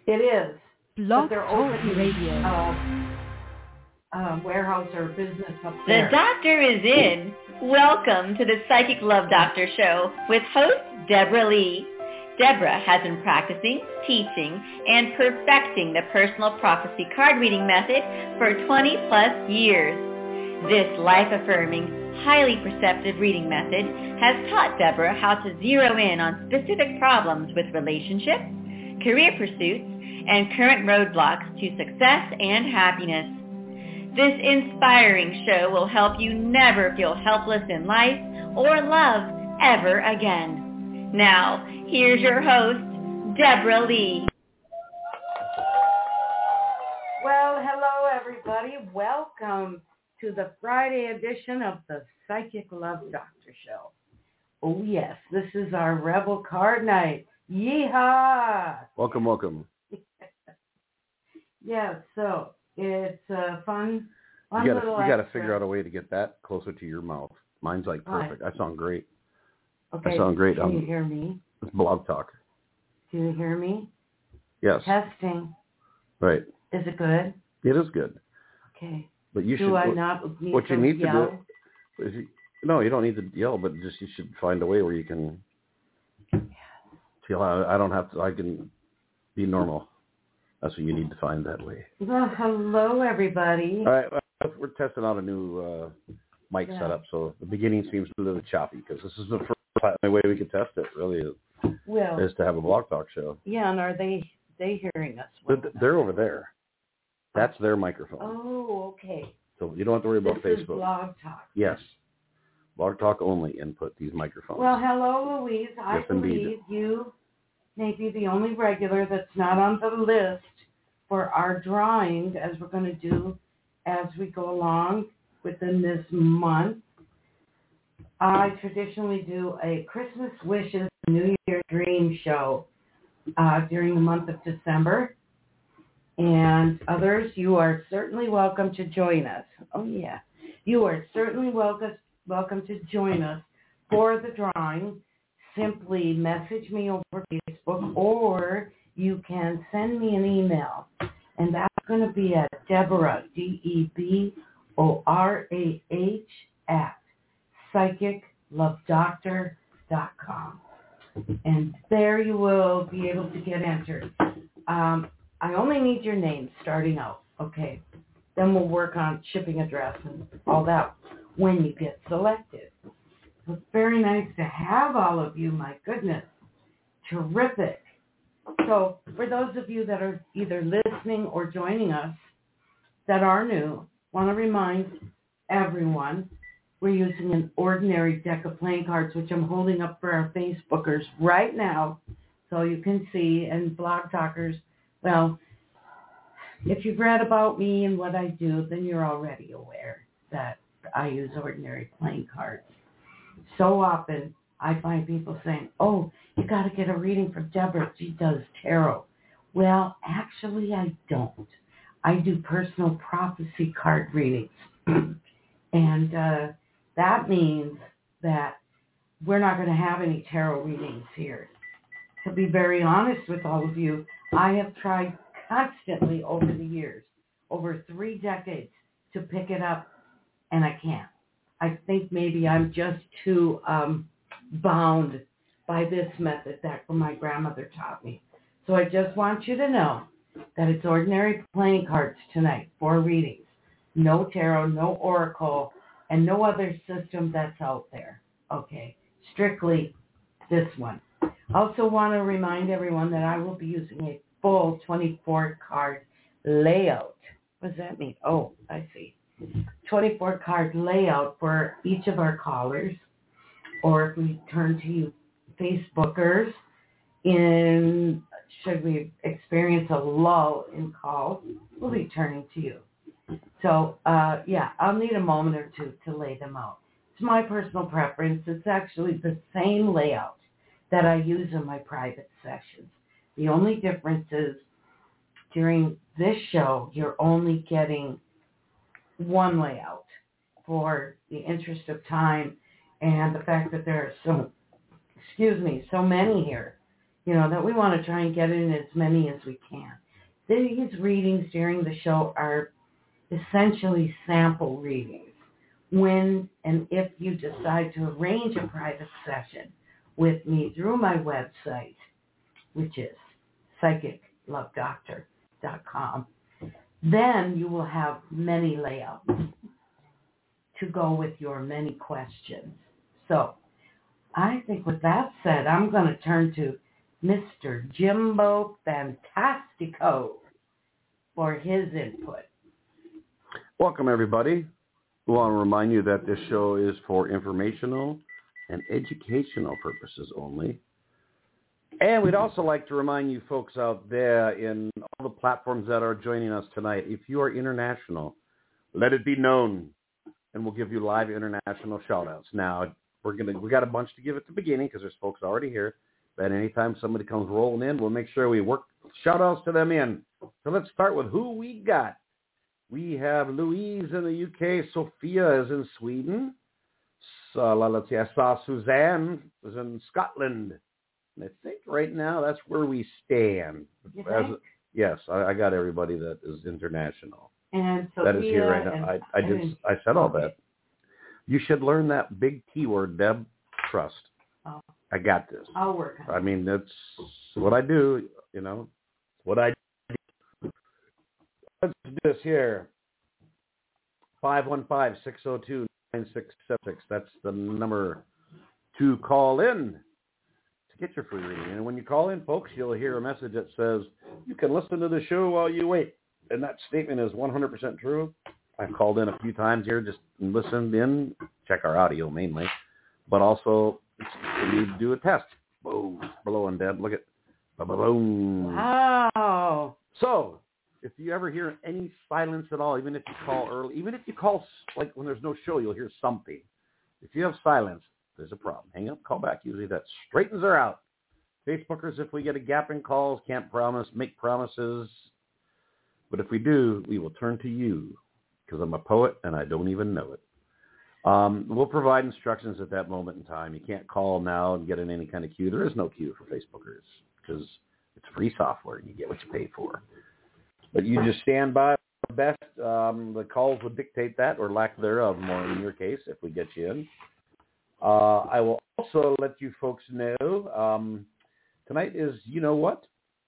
It is. Blog But they're Talk opening Radio. Warehouse or business up The there. doctor is in. Welcome to the Psychic Love Doctor Show with host Deborah Lee. Deborah has been practicing, teaching, and perfecting the personal prophecy card reading method for 20 plus years. This life-affirming, highly perceptive reading method has taught Deborah how to zero in on specific problems with relationships, career pursuits, and current roadblocks to success and happiness. This inspiring show will help you never feel helpless in life or love ever again. Now, here's your host, Deborah Lee. Well, hello everybody. Welcome to the Friday edition of the Psychic Love Doctor Show. Oh yes, this is our Rebel Card Night. Yeehaw! Welcome. Yeah, so it's fun You little got to extra. figure out a way to get that closer to your mouth. Mine's like perfect. I sound great. Okay. I sound great. Can you hear me? It's Blog Talk. Can you hear me? Yes. Testing. Right. Is it good? It is good. Okay. But you Do should. I not need what to you need yell? to do is no, you don't need to yell, but just you should find a way where you can feel. I don't have to. I can be normal. That's what you need to find that way. Well, hello everybody. All right. We're testing out a new mic setup, so the beginning seems a little choppy because this is the first way we can test it. Really is to have a Blog Talk show. Yeah, and are they hearing us? They're over there. That's their microphone. Oh, okay. So you don't have to worry about this Facebook. Is Blog Talk. Yes. Blog Talk only input these microphones. Well, hello, Louise. I believe you may be the only regular that's not on the list for our drawing, as we're going to do as we go along within this month. I traditionally do a Christmas Wishes New Year Dream show during the month of December. And others, you are certainly welcome to join us. Oh, yeah. You are certainly welcome to join us for the drawing. Simply message me over Facebook, or you can send me an email. And that's going to be at Deborah, DEBORAH, at psychiclovedoctor.com. And there you will be able to get entered. I only need your name starting out, okay? Then we'll work on shipping address and all that when you get selected. So it's very nice to have all of you, my goodness. Terrific. So for those of you that are either listening or joining us that are new, want to remind everyone we're using an ordinary deck of playing cards, which I'm holding up for our Facebookers right now so you can see, and Blog Talkers. Well, if you've read about me and what I do, then you're already aware that I use ordinary playing cards. So often I find people saying, oh, you got to get a reading from Deborah. She does tarot. Well, actually, I don't. I do personal prophecy card readings. And that means that we're not going to have any tarot readings here. To be very honest with all of you, I have tried constantly over the years, over 3 decades, to pick it up, and I can't. I think maybe I'm just too bound by this method that my grandmother taught me. So I just want you to know that it's ordinary playing cards tonight, 4 readings. No tarot, no oracle, and no other system that's out there. Okay, strictly this one. Also want to remind everyone that I will be using a full 24-card layout. What does that mean? Oh, I see. 24-card layout for each of our callers, or if we turn to you Facebookers, should we experience a lull in calls, we'll be turning to you. So, I'll need a moment or two to lay them out. It's my personal preference. It's actually the same layout that I use in my private sessions. The only difference is during this show, you're only getting one layout for the interest of time and the fact that there are so many here. that we want to try and get in as many as we can. These readings during the show are essentially sample readings. When and if you decide to arrange a private session with me through my website, which is psychiclovedoctor.com, then you will have many layouts to go with your many questions. So I think with that said, I'm going to turn to Mr. Jimbo Fantastico for his input. Welcome, everybody. We want to remind you that this show is for informational and educational purposes only. And we'd also like to remind you folks out there in all the platforms that are joining us tonight, if you are international, let it be known, and we'll give you live international shout-outs. Now, we got a bunch to give at the beginning because there's folks already here. But anytime somebody comes rolling in, we'll make sure we work shout-outs to them in. So let's start with who we got. We have Louise in the UK. Sophia is in Sweden. So, let's see, I saw Suzanne is in Scotland. And I think right now that's where we stand. Yes, I got everybody that is international. And Sophia that is here right now. I said all that. You should learn that big T word, Deb. Trust. Oh. I got this. I'll work on it. I mean, that's what I do, what I do. Let's do this here. 515-602-9676. That's the number to call in to get your free reading. And when you call in, folks, you'll hear a message that says, you can listen to the show while you wait. And that statement is 100% true. I've called in a few times here, just listened in, check our audio mainly, but also we need to do a test. Boom, below and dead. Look at boom. Wow. So, if you ever hear any silence at all, even if you call early, even if you call like when there's no show, you'll hear something. If you have silence, there's a problem. Hang up, call back. Usually that straightens her out. Facebookers, if we get a gap in calls, can't make promises. But if we do, we will turn to you because I'm a poet and I don't even know it. We'll provide instructions at that moment in time. You can't call now and get in any kind of queue. There is no queue for Facebookers because it's free software and you get what you pay for. But you just stand by the best. The calls would dictate that or lack thereof more in your case if we get you in. I will also let you folks know tonight is, you know what?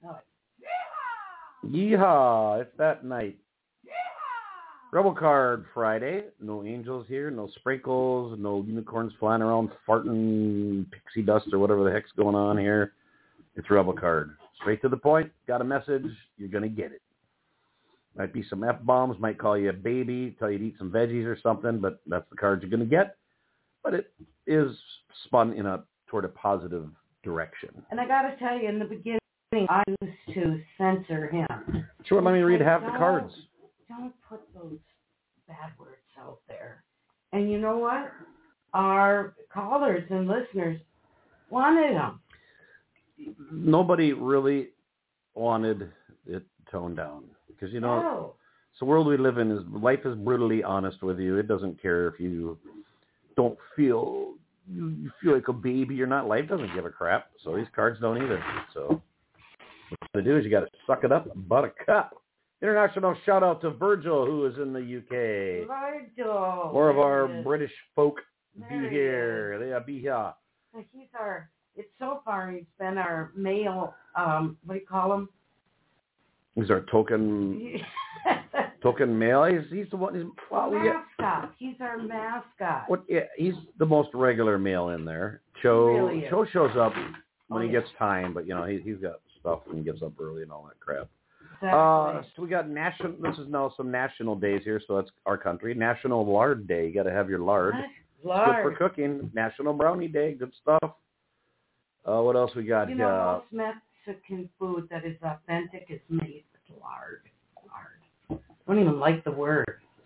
Yeehaw! It's that night. Yeehaw! Rebel Card Friday. No angels here, no sprinkles, no unicorns flying around farting pixie dust or whatever the heck's going on here. It's Rebel Card. Straight to the point. Got a message. You're going to get it. Might be some F-bombs. Might call you a baby. Tell you to eat some veggies or something. But that's the cards you're going to get. But it is spun toward a positive direction. And I got to tell you, in the beginning, I used to censor him. Sure, let me read half the cards. Don't put those bad words out there. And you know what? Our callers and listeners wanted them. Nobody really wanted it toned down. Because, No. It's the world we live in. Life is brutally honest with you. It doesn't care if you don't feel, you feel like a baby or not. Life doesn't give a crap. So these cards don't either. So what you got to do is you got to suck it up, buttercup. International shout out to Virgil, who is in the UK. Virgil. More of our British folk There be here. They be here. It's so far he's been our male, what do you call him? He's our token male. He's the one. Mascot. He's our mascot. Yeah, he's the most regular male in there. Cho shows up when he gets time, but he's got stuff and he gets up early and all that crap. Exactly. So we got this is now some national days here, so that's our country. National Lard Day. You got to have your lard. Lard. Good for cooking. National Brownie Day. Good stuff. What else we got? Most Mexican food that is authentic is made with lard. I don't even like the word.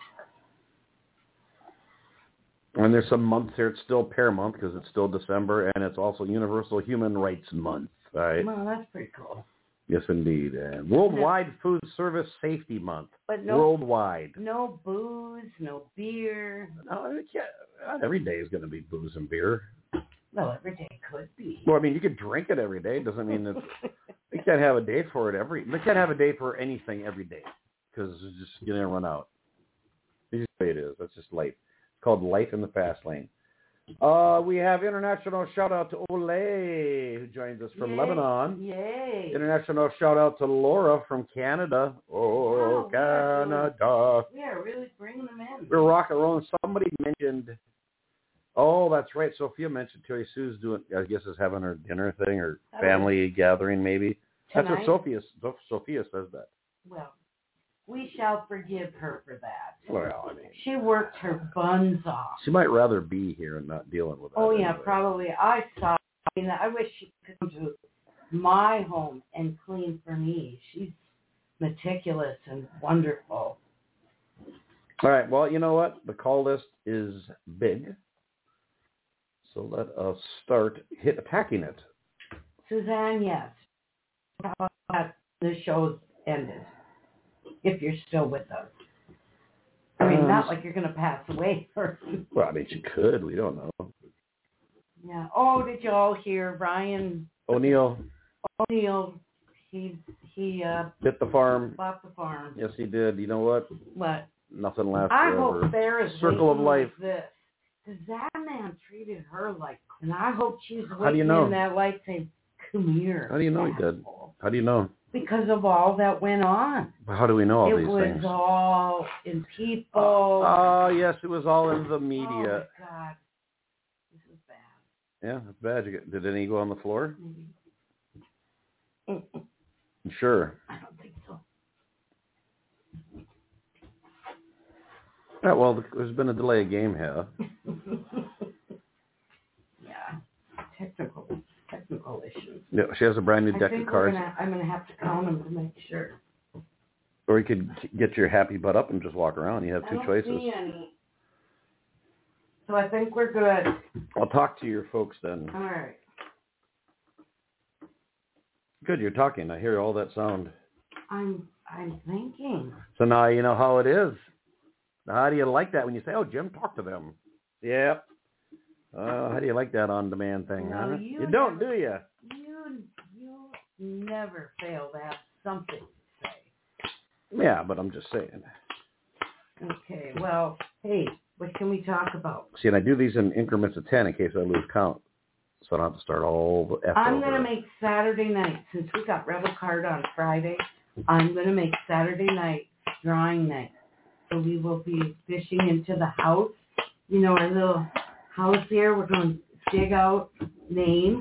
And there's some months here. It's still Pear Month because it's still December, and it's also Universal Human Rights Month. All right. Well, that's pretty cool. Yes, indeed. And Worldwide Food Service Safety Month. But worldwide. No booze, no beer. No, not every day is going to be booze and beer. Well, every day could be. Well, I mean, you could drink it every day. It doesn't mean that you can't have a day for it you can't have a day for anything every day because it's just you're gonna run out. It's just the way it is. That's just life. It's called life in the fast lane. We have international shout out to Ole who joins us from Lebanon. Yay! International shout out to Laura from Canada. Oh, wow, Canada! We are really bringing them in. We're rock and rolling. Somebody mentioned. Oh, that's right. Sophia mentioned Terry Sue's doing, I guess, is having her dinner thing or family gathering, maybe. Tonight? That's what Sophia says that. Well, we shall forgive her for that. Well, I mean, she worked her buns off. She might rather be here and not dealing with that. Oh, yeah, anyway. probably. I wish she could come to my home and clean for me. She's meticulous and wonderful. All right. Well, you know what? The call list is big. So let us start attacking it. Suzanne, yes. How about that? The show's ended. If you're still with us. I mean, not like you're going to pass away. Well, I mean, you could. We don't know. Yeah. Oh, did you all hear Ryan O'Neill? He bit the farm. Bought the farm. Yes, he did. You know what? What? Nothing lasts I forever. hope Sarah's Circle of life. Like this. Because that man treated her like, and I hope she's How do you know? In that light saying, come here. How do you know he did? How do you know? Because of all that went on. How do we know all these things? It was all in people. Oh, yes, it was all in the media. Oh, my God. This is bad. Yeah, it's bad. Did any go on the floor? Maybe. Sure. I don't think so. Yeah, well, there's been a delay of game here. Yeah, technical issues. Yeah, she has a brand new deck of cards. I'm gonna have to count them to make sure. Or you could get your happy butt up and just walk around. You have two choices. See any. So I think we're good. I'll talk to your folks then. All right. Good, you're talking. I hear all that sound. I'm thinking. So now you know how it is. Now, how do you like that when you say, "Oh, Jim, talk to them"? Yep. How do you like that on-demand thing, Well, huh? you don't, do you? You never fail to have something to say. Yeah, but I'm just saying. Okay. Well, hey, what can we talk about? See, and I do these in increments of 10 in case I lose count, so I don't have to start all the F I'm over. gonna make Saturday night, since we got Rebel Card on Friday. I'm gonna make Saturday night drawing night. So we will be fishing into the house. You know, our little house here. We're going to dig out names.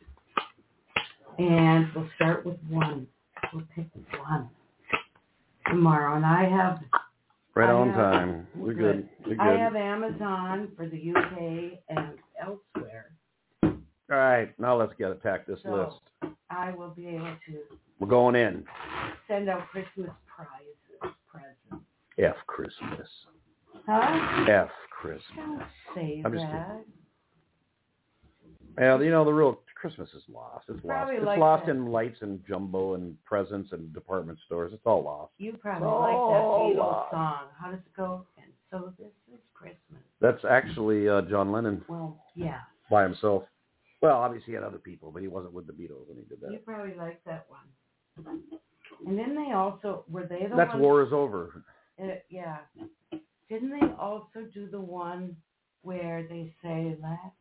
And we'll start with one. We'll pick one tomorrow. And I have... Right on time. We're good. I have Amazon for the UK and elsewhere. All right. Now let's attack this list. I will be able to... We're going in. Send out Christmas presents. F Christmas. Huh? F Christmas. Don't say I'm just that. Well, you know, the real Christmas is lost. It's lost. Probably It's like lost that. in lights and jumbo and presents and department stores. It's all lost. You probably like that Beatles song. How does it go? And so this is Christmas. That's actually John Lennon Well, yeah. by himself. Well, obviously he had other people, but he wasn't with the Beatles when he did that. You probably like that one. And then they also, were they the That's ones? War is Over. Yeah. Didn't they also do the one where they say,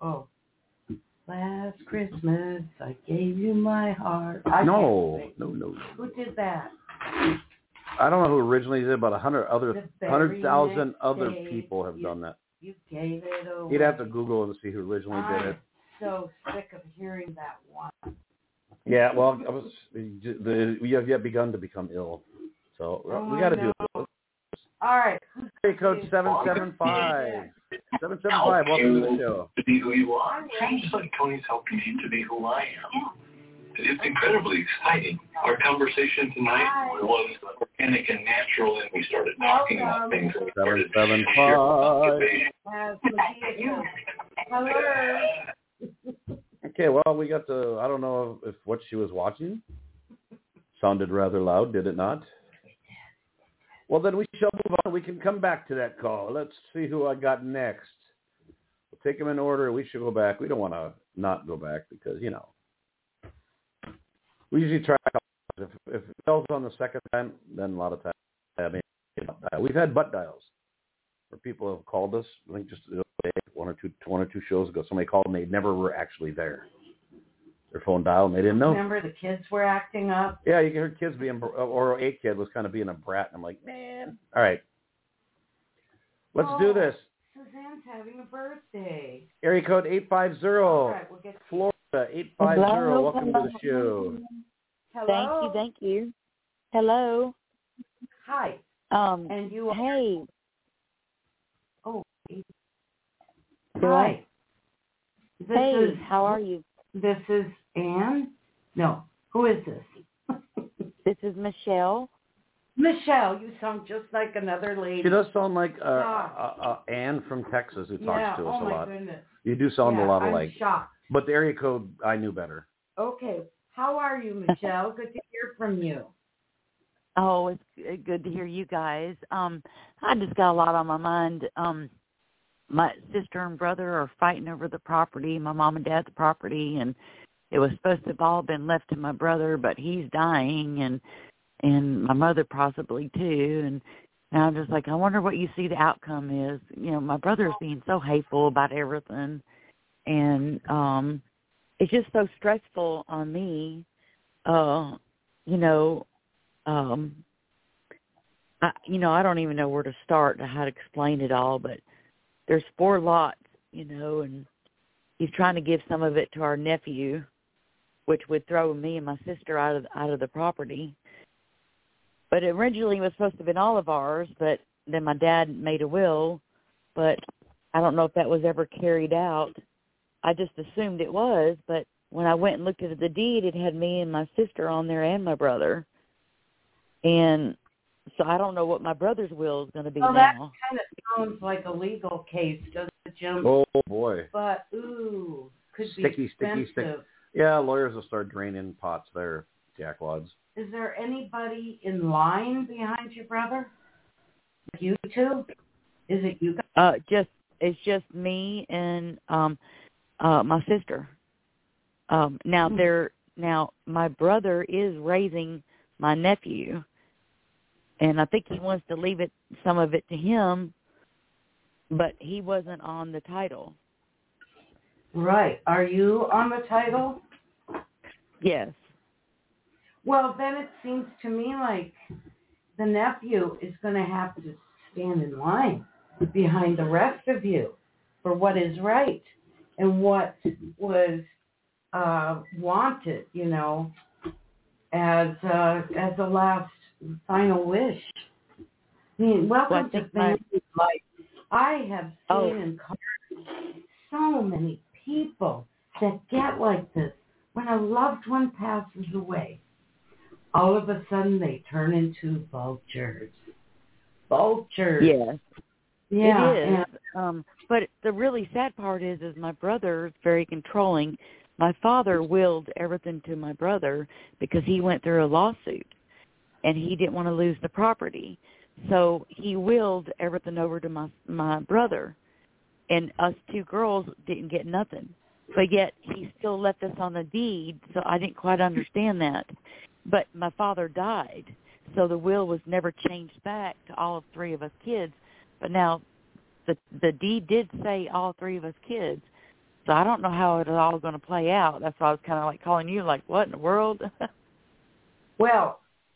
last Christmas I gave you my heart? No. Who did that? I don't know who originally did, but 100,000 other day people have done that. You gave it away. You'd have to Google and see who originally did it. I'm so sick of hearing that one. Yeah, well, we have yet begun to become ill, so we got to do it. All right. Hey, Coach 775. 775, welcome to the show. To be who you are. Seems like Tony's helping me to be who I am. It's incredibly exciting. Our conversation tonight was organic and natural, and we started talking about things. 775. Hello. Okay, well, we got I don't know if what she was watching sounded rather loud, did it not? Well, then we shall move on. We can come back to that call. Let's see who I got next. We'll take them in order. We should go back. We don't want to not go back because, we usually try. If it fails on the second time, then a lot of times, we've had butt dials where people have called us. I think just one or two shows ago, somebody called and they never were actually there. Their phone dialed and they didn't know. Remember the kids were acting up? Yeah, you heard kids or a kid was kind of being a brat. And I'm like, man. All right. Let's do this. Suzanne's having a birthday. Area code 850. All right, we'll get Florida, 850. Hello. Welcome to the show. Hello. Thank you. Hello. Hi. And you are... Hey. Oh. Do Hi. Hey, how are you? This is Anne? No. Who is this? This is Michelle. Michelle, you sound just like another lady. She does sound like Anne from Texas who talks to us a lot. Goodness. You do sound a lot alike. I'm shocked. But the area code, I knew better. Okay. How are you, Michelle? Good to hear from you. Oh, it's good to hear you guys. I just got a lot on my mind. My sister and brother are fighting over the property, my mom and dad's property, and it was supposed to have all been left to my brother, but he's dying, and my mother possibly too. And I'm just like, I wonder what you see the outcome is. My brother's being so hateful about everything, and it's just so stressful on me. I don't even know where to start to how to explain it all, but there's 4 lots, and he's trying to give some of it to our nephew, which would throw me and my sister out of the property. But originally it was supposed to have been all of ours, but then my dad made a will, but I don't know if that was ever carried out. I just assumed it was, but when I went and looked at the deed, it had me and my sister on there and my brother. And so I don't know what my brother's will is going to be now. That kind of sounds like a legal case, doesn't it, Jim? Oh, boy. But, could be expensive. Sticky. Yeah, lawyers will start draining pots there, jackwads. Is there anybody in line behind your brother? Like you two? Is it you guys? It's just me and my sister. Now my brother is raising my nephew, and I think he wants to leave some of it to him, but he wasn't on the title. Right. Are you on the title? Yes. Well, then it seems to me like the nephew is going to have to stand in line behind the rest of you for what is right and what was wanted, as a last final wish. I mean, welcome to family life. I have seen and covered so many people that get like this. When a loved one passes away, all of a sudden they turn into vultures. Vultures. Yes. Yeah. It is. But the really sad part is my brother is very controlling. My father willed everything to my brother because he went through a lawsuit, and he didn't want to lose the property. So he willed everything over to my brother, and us 2 girls didn't get nothing. But yet he still left us on the deed, so I didn't quite understand that. But my father died, so the will was never changed back to all of 3 of us kids. But now the deed did say all 3 of us kids. So I don't know how it's all going to play out. That's why I was kind of like calling you, like, what in the world? Well,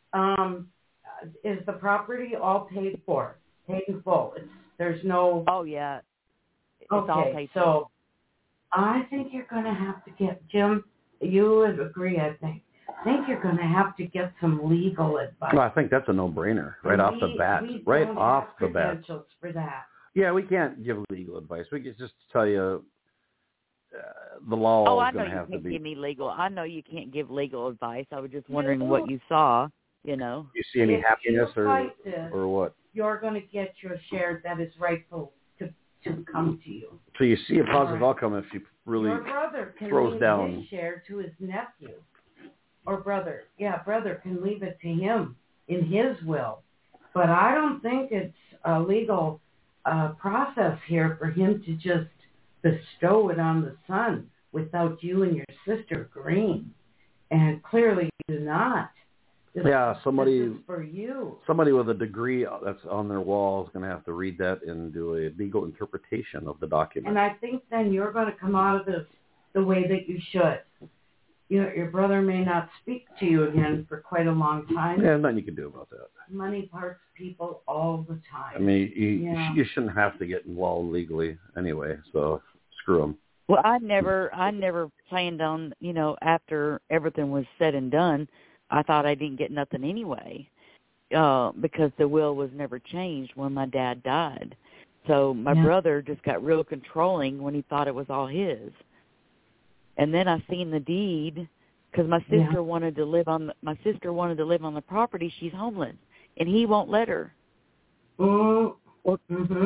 is the property all paid for? Paid in full? There's no... Oh, yeah. It's all paid for. So I think you're going to have to get, Jim, you would agree, I think you're going to have to get some legal advice. Well, I think that's a no-brainer right off the bat. Right off the bat. For that. Yeah, we can't give legal advice. We can just tell you the law is going to have to be. Oh, I know you can't give me legal. I know you can't give legal advice. I was just wondering what you saw, You see any happiness or what? You're going to get your share that is rightful to come to you. So you see a positive outcome if you really your brother can throws leave down his share to his nephew. Or brother. Yeah, brother can leave it to him in his will. But I don't think it's a legal process here for him to just bestow it on the son without you and your sister agreeing. And clearly you do not. This is for you. Somebody with a degree that's on their wall is going to have to read that and do a legal interpretation of the document. And I think then you're going to come out of this the way that you should. You know, your brother may not speak to you again for quite a long time. Yeah, nothing you can do about that. Money parts people all the time. I mean, you shouldn't have to get involved legally anyway, so screw them. Well, I never planned on, you know, after everything was said and done, I thought I didn't get nothing anyway, because the will was never changed when my dad died. So my brother just got real controlling when he thought it was all his. And then I seen the deed because my sister wanted to live on the property. She's homeless, and he won't let her. Mm-hmm.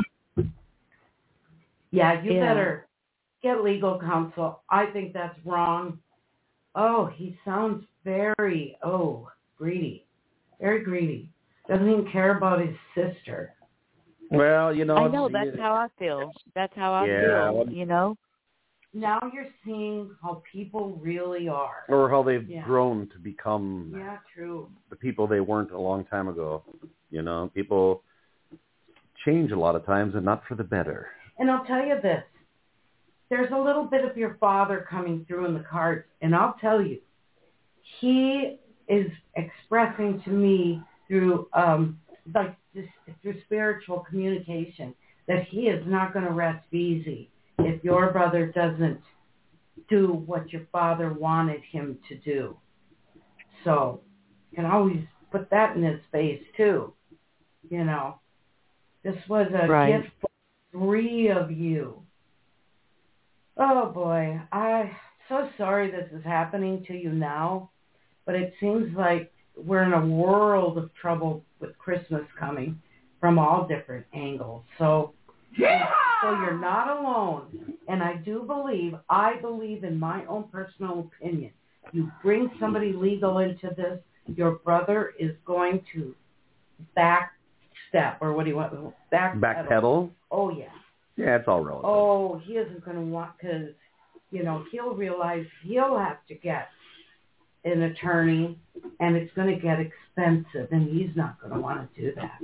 Yeah, you better get legal counsel. I think that's wrong. Oh, he sounds very, greedy. Very greedy. Doesn't even care about his sister. Well, you know. I know, that's how I feel. That's how I feel, you know. Now you're seeing how people really are. Or how they've grown to become true. The people they weren't a long time ago. You know, people change a lot of times and not for the better. And I'll tell you this. There's a little bit of your father coming through in the cards. And I'll tell you, he is expressing to me through through spiritual communication that he is not going to rest easy if your brother doesn't do what your father wanted him to do. So you can always put that in his face too. You know, this was a gift for 3 of you. Oh boy, I'm so sorry this is happening to you now, but it seems like we're in a world of trouble with Christmas coming from all different angles. So you're not alone. And I believe in my own personal opinion, you bring somebody legal into this, your brother is going to backstep, or what do you want? Backpedal? Oh, yeah. Yeah, it's all relative. Oh, he isn't going to want, because, you know, he'll realize he'll have to get an attorney, and it's going to get expensive, and he's not going to want to do that.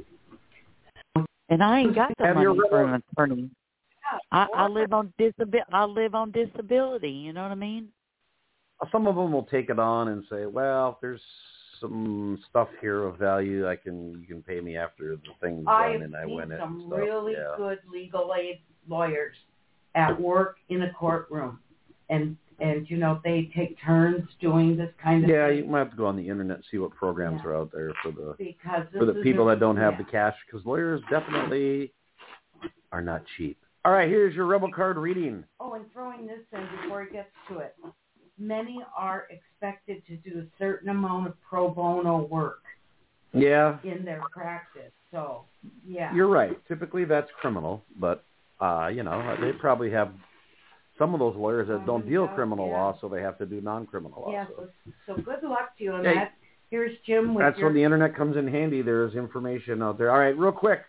And I ain't got the money for an attorney. I live on disability. You know what I mean? Some of them will take it on and say, "Well, if there's some stuff here of value, you can pay me after the thing's done," and I win it. I've seen some really good legal aid lawyers at work in a courtroom, and you know, they take turns doing this kind of thing. Yeah, you might have to go on the internet and see what programs are out there for the people that don't have the cash, because lawyers definitely are not cheap. All right, here's your Rebel card reading. Oh, and throwing this in before he gets to it. Many are expected to do a certain amount of pro bono work in their practice. So, yeah. You're right. Typically that's criminal, but, you know, they probably have some of those lawyers that don't deal criminal law, so they have to do non-criminal law. Yeah, so good luck to you on that. Here's Jim with when the internet comes in handy. There's information out there. All right, real quick.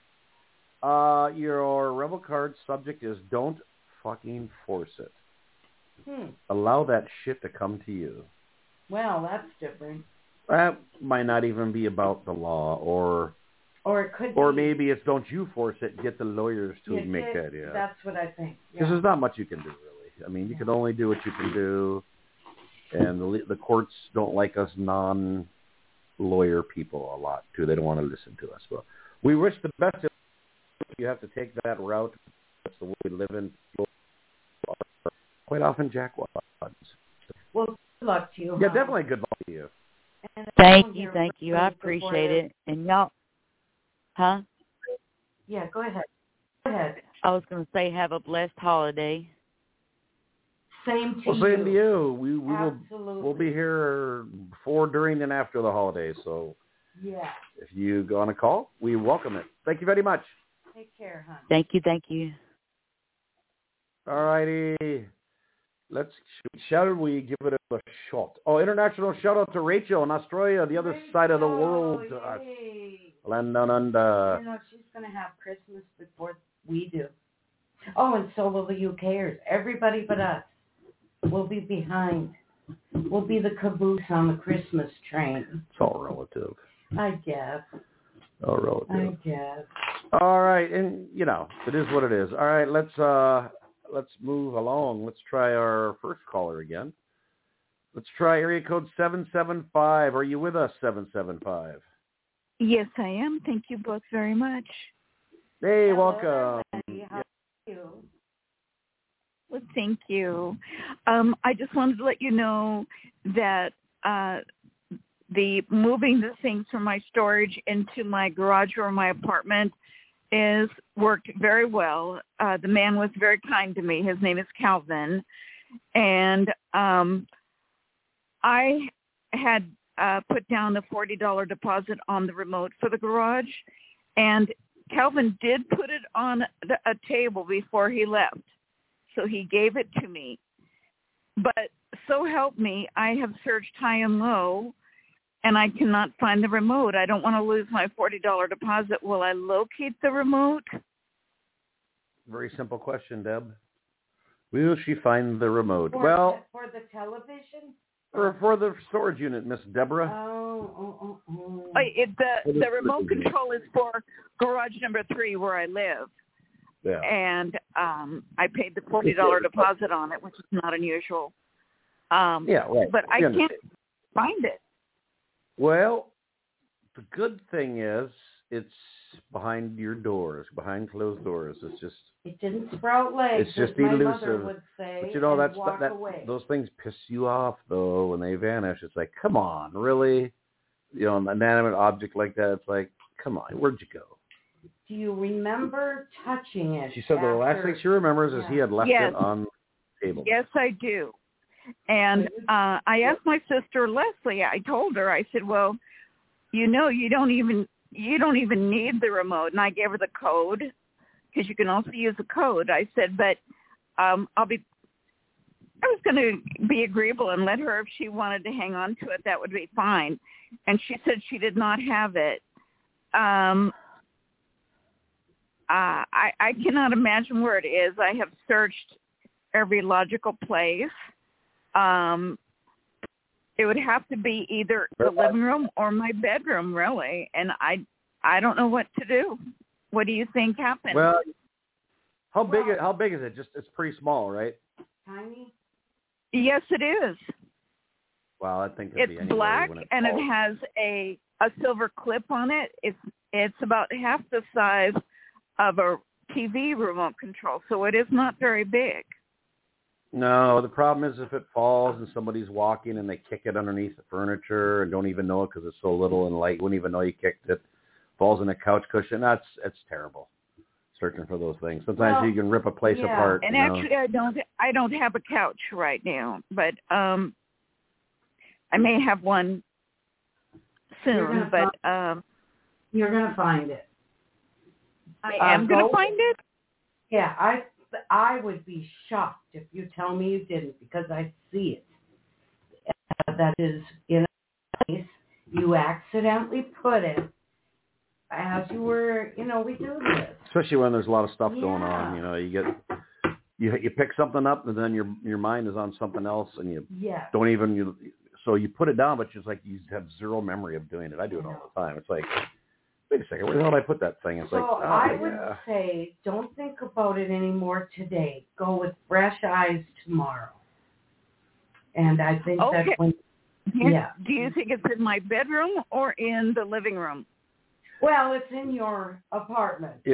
Your Rebel card subject is don't fucking force it. Allow that shit to come to you. Well, that's different. That might not even be about the law, or it could be. Or maybe it's don't you force it, get the lawyers to make that. Yeah, that's what I think. Because there's not much you can do, really. I mean, you can only do what you can do, and the courts don't like us non-lawyer people a lot, too. They don't want to listen to us. But we wish the best. If you have to take that route, that's the way we live in. Quite often jackwads. Well, good luck to you. Yeah, definitely good luck to you. Thank you. I appreciate it. And y'all, huh? Yeah, go ahead. I was going to say have a blessed holiday. Same to you. Same to you. We'll be here before, during, and after the holidays. So if you go on a call, we welcome it. Thank you very much. Take care, hon. Thank you. All righty. Shall we give it a shot? Oh, international shout out to Rachel in Australia, the other side of the world. Land down under. You know, she's going to have Christmas before we do. Oh, and so will the UKers. Everybody but us will be behind. We'll be the caboose on the Christmas train. It's all relative. I guess. All relative. I guess. All right, and it is what it is. All right, let's move along. Let's try our first caller again. Let's try area code 775. Are you with us, 775? Yes, I am. Thank you both very much. Hey, Hello, welcome. Wendy. How are you? Well, thank you. I just wanted to let you know that the moving the things from my storage into my garage or my apartment is worked very well. The man was very kind to me. His name is Calvin. And I had put down a $40 deposit on the remote for the garage, and Calvin did put it on a table before he left. So he gave it to me. But so help me, I have searched high and low, and I cannot find the remote. I don't want to lose my $40 deposit. Will I locate the remote? Very simple question, Deb. Will she find the remote? For the television? For the storage unit, Miss Deborah. The remote control is for garage number 3 where I live. Yeah. And I paid the $40 deposit on it, which is not unusual. Yeah, right. But I can't find it. Well, the good thing is it's behind your doors, behind closed doors. It's just... It didn't sprout legs, it's just as my elusive. mother would say, But walk away. Those things piss you off, though, when they vanish. It's like, come on, really? An inanimate object like that, it's like, come on, where'd you go? Do you remember touching it? She said the last thing she remembers is he had left it on the table. Yes, I do. And I asked my sister Leslie. I told her. I said, "Well, you don't even need the remote." And I gave her the code because you can also use the code. I said, "But I was going to be agreeable and let her, if she wanted to hang on to it, that would be fine." And she said she did not have it. I cannot imagine where it is. I have searched every logical place. It would have to be either the living room or my bedroom, really. And I don't know what to do. What do you think happened? Well, how big is it? Just it's pretty small, right? Tiny? Yes, it is. Well, I think it's black and it has a silver clip on it. It's about half the size of a TV remote control, so it is not very big. No, the problem is if it falls and somebody's walking and they kick it underneath the furniture and don't even know it because it's so little and light, wouldn't even know you kicked it, falls in a couch cushion, it's terrible. Searching for those things. Sometimes you can rip a place apart. And actually, I don't have a couch right now, but I may have one soon. You're gonna find it. I am gonna find it. Yeah, I would be shocked if you tell me you didn't, because I see it. That is in a place you accidentally put it as you were. We do this. Especially when there's a lot of stuff going on. You pick something up and then your mind is on something else and you don't even so you put it down, but just like you have zero memory of doing it. I do it all the time. It's like, wait a second, where the hell did I put that thing? It's I would say don't think about it anymore today. Go with fresh eyes tomorrow. And I think that's when. Do you think it's in my bedroom or in the living room? Well, it's in your apartment. She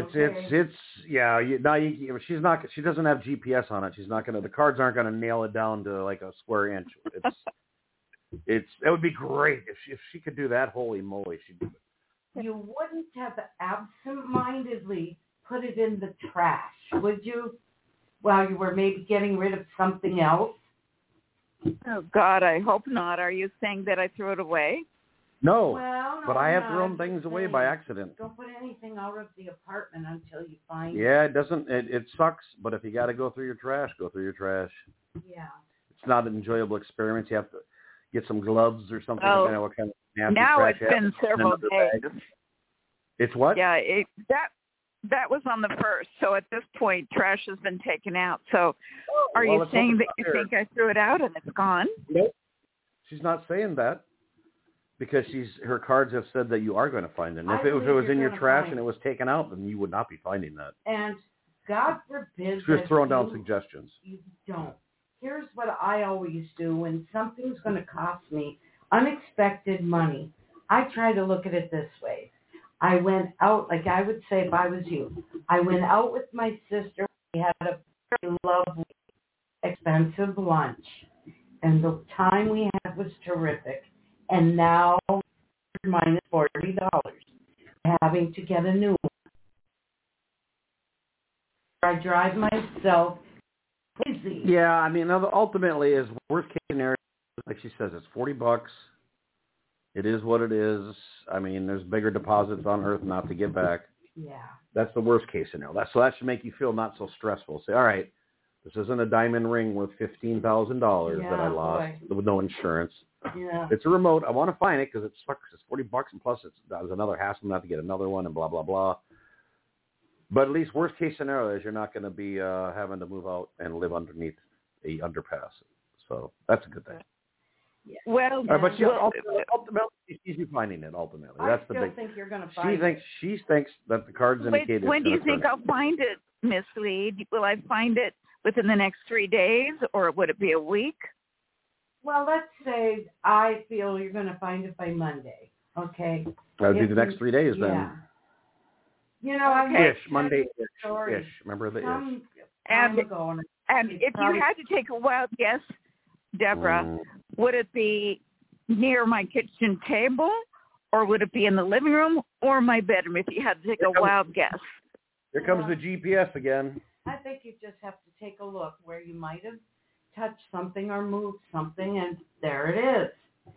doesn't have GPS on it. She's not gonna. The cards aren't gonna nail it down to like a square inch. It would be great if she could do that. Holy moly, she'd do it. You wouldn't have absent-mindedly put it in the trash, would you? While you were maybe getting rid of something else? Oh, God, I hope not. Are you saying that I threw it away? No, no, but I have thrown things away by accident. Don't put anything out of the apartment until you find it. Yeah, it doesn't. It sucks, but if you got to go through your trash, go through your trash. Yeah. It's not an enjoyable experience. You have to get some gloves or something. Oh. What kind of nasty Now trash it's been several days. It's what? Yeah, That was on the 1st. So at this point, trash has been taken out. So are you let's saying hope that it's you not think I threw it out and it's gone? Nope. She's not saying that because her cards have said that you are going to find it. And if it was in your trash and it was taken out, then you would not be finding that. And God forbid She's just throwing down suggestions. You don't. Here's what I always do when something's going to cost me unexpected money. I try to look at it this way. I went out, like I would say if I was you, I went out with my sister. We had a very lovely, expensive lunch. And the time we had was terrific. And now minus $40, having to get a new one. I drive myself crazy. Yeah, I mean, ultimately, is worst case scenario, like she says, it's $40. It is what it is. I mean, there's bigger deposits on earth not to get back. Yeah. That's the worst case scenario. So that should make you feel not so stressful. Say, all right, this isn't a diamond ring worth $15,000 that I lost with no insurance. Yeah. It's a remote. I want to find it because it sucks. It's $40, and plus that was another hassle not to get another one and blah, blah, blah. But at least worst case scenario is you're not going to be having to move out and live underneath a underpass. So that's a good thing. Yeah. Well, but ultimately, she sees you finding it. Ultimately, that's the big. I still think you're going to find it. She thinks that the cards indicate. When do you think I'll find it, Miss Lee? Will I find it within the next 3 days, or would it be a week? Well, let's say I feel you're going to find it by Monday. Okay. That would be the next 3 days then. Yeah. You know, I had Monday ish. Remember the ish. And if you had to take a wild guess, Deborah, would it be near my kitchen table, or would it be in the living room or my bedroom? If you had to take a wild guess. Here comes the GPS again. I think you just have to take a look where you might have touched something or moved something, and there it is.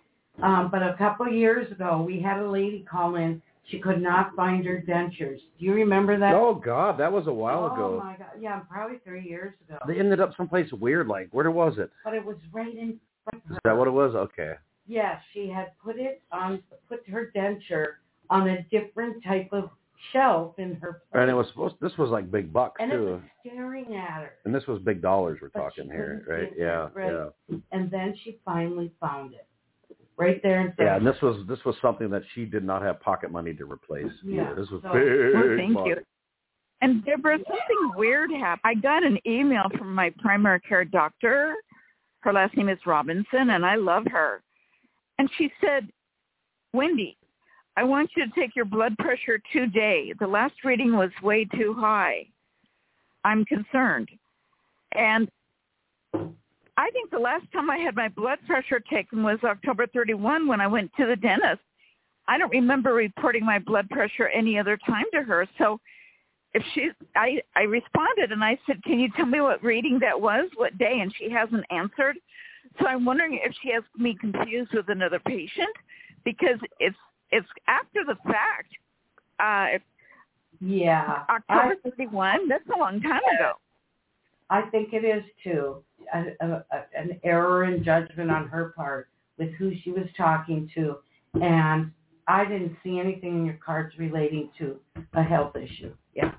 But a couple of years ago, we had a lady call in. She could not find her dentures. Do you remember that? Oh, God, that was a while ago. Oh, my God. Yeah, probably 3 years ago. They ended up someplace weird, like, where was it? But it was right in front of her. Is that what it was? Okay. Yeah, she had put her denture on a different type of shelf in her place. And it was this was like big bucks, and too. And it was staring at her. And this was big dollars we're but talking here, right? Yeah, right. Yeah. And then she finally found it. Right there in front. Yeah, and this was something that she did not have pocket money to replace. Yeah, this was Well, big. thank you. And Deborah, something weird happened. I got an email from my primary care doctor. Her last name is Robinson, and I love her. And she said, Wendy, I want you to take your blood pressure today. The last reading was way too high. I'm concerned. And I think the last time I had my blood pressure taken was October 31 when I went to the dentist. I don't remember reporting my blood pressure any other time to her. So if I responded and I said, can you tell me what reading that was, what day? And she hasn't answered. So I'm wondering if she has me confused with another patient because it's after the fact. Yeah. October 31, that's a long time ago. I think it is too. An error in judgment on her part with who she was talking to, and I didn't see anything in your cards relating to a health issue. Yeah.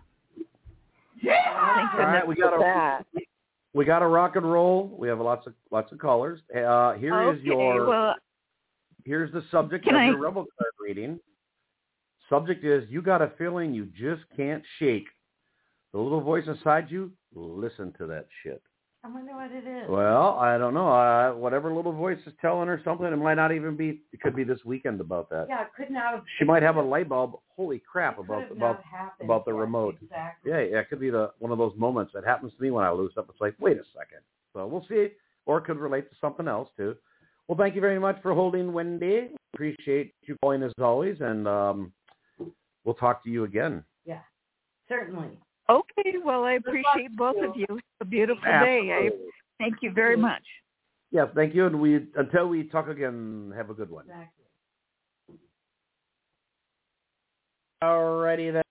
All right, we got to rock and roll. We have lots of callers. Here's the subject of your Rebel card reading. Subject is you got a feeling you just can't shake. The little voice inside you, listen to that shit. I wonder what it is. Well, I don't know. Whatever little voice is telling her something, it might not even be. It could be this weekend about that. Yeah, it could not have. She might have a light bulb. Holy crap! About the remote. Exactly. Yeah, it could be one of those moments that happens to me when I lose stuff. It's like, wait a second. So we'll see, or it could relate to something else too. Well, thank you very much for holding, Wendy. Appreciate you calling as always, and we'll talk to you again. Yeah, certainly. Okay, well, I appreciate both of you. Have a beautiful day. Thank you very much. Yes, thank you. And until we talk again, have a good one. Exactly. All righty then.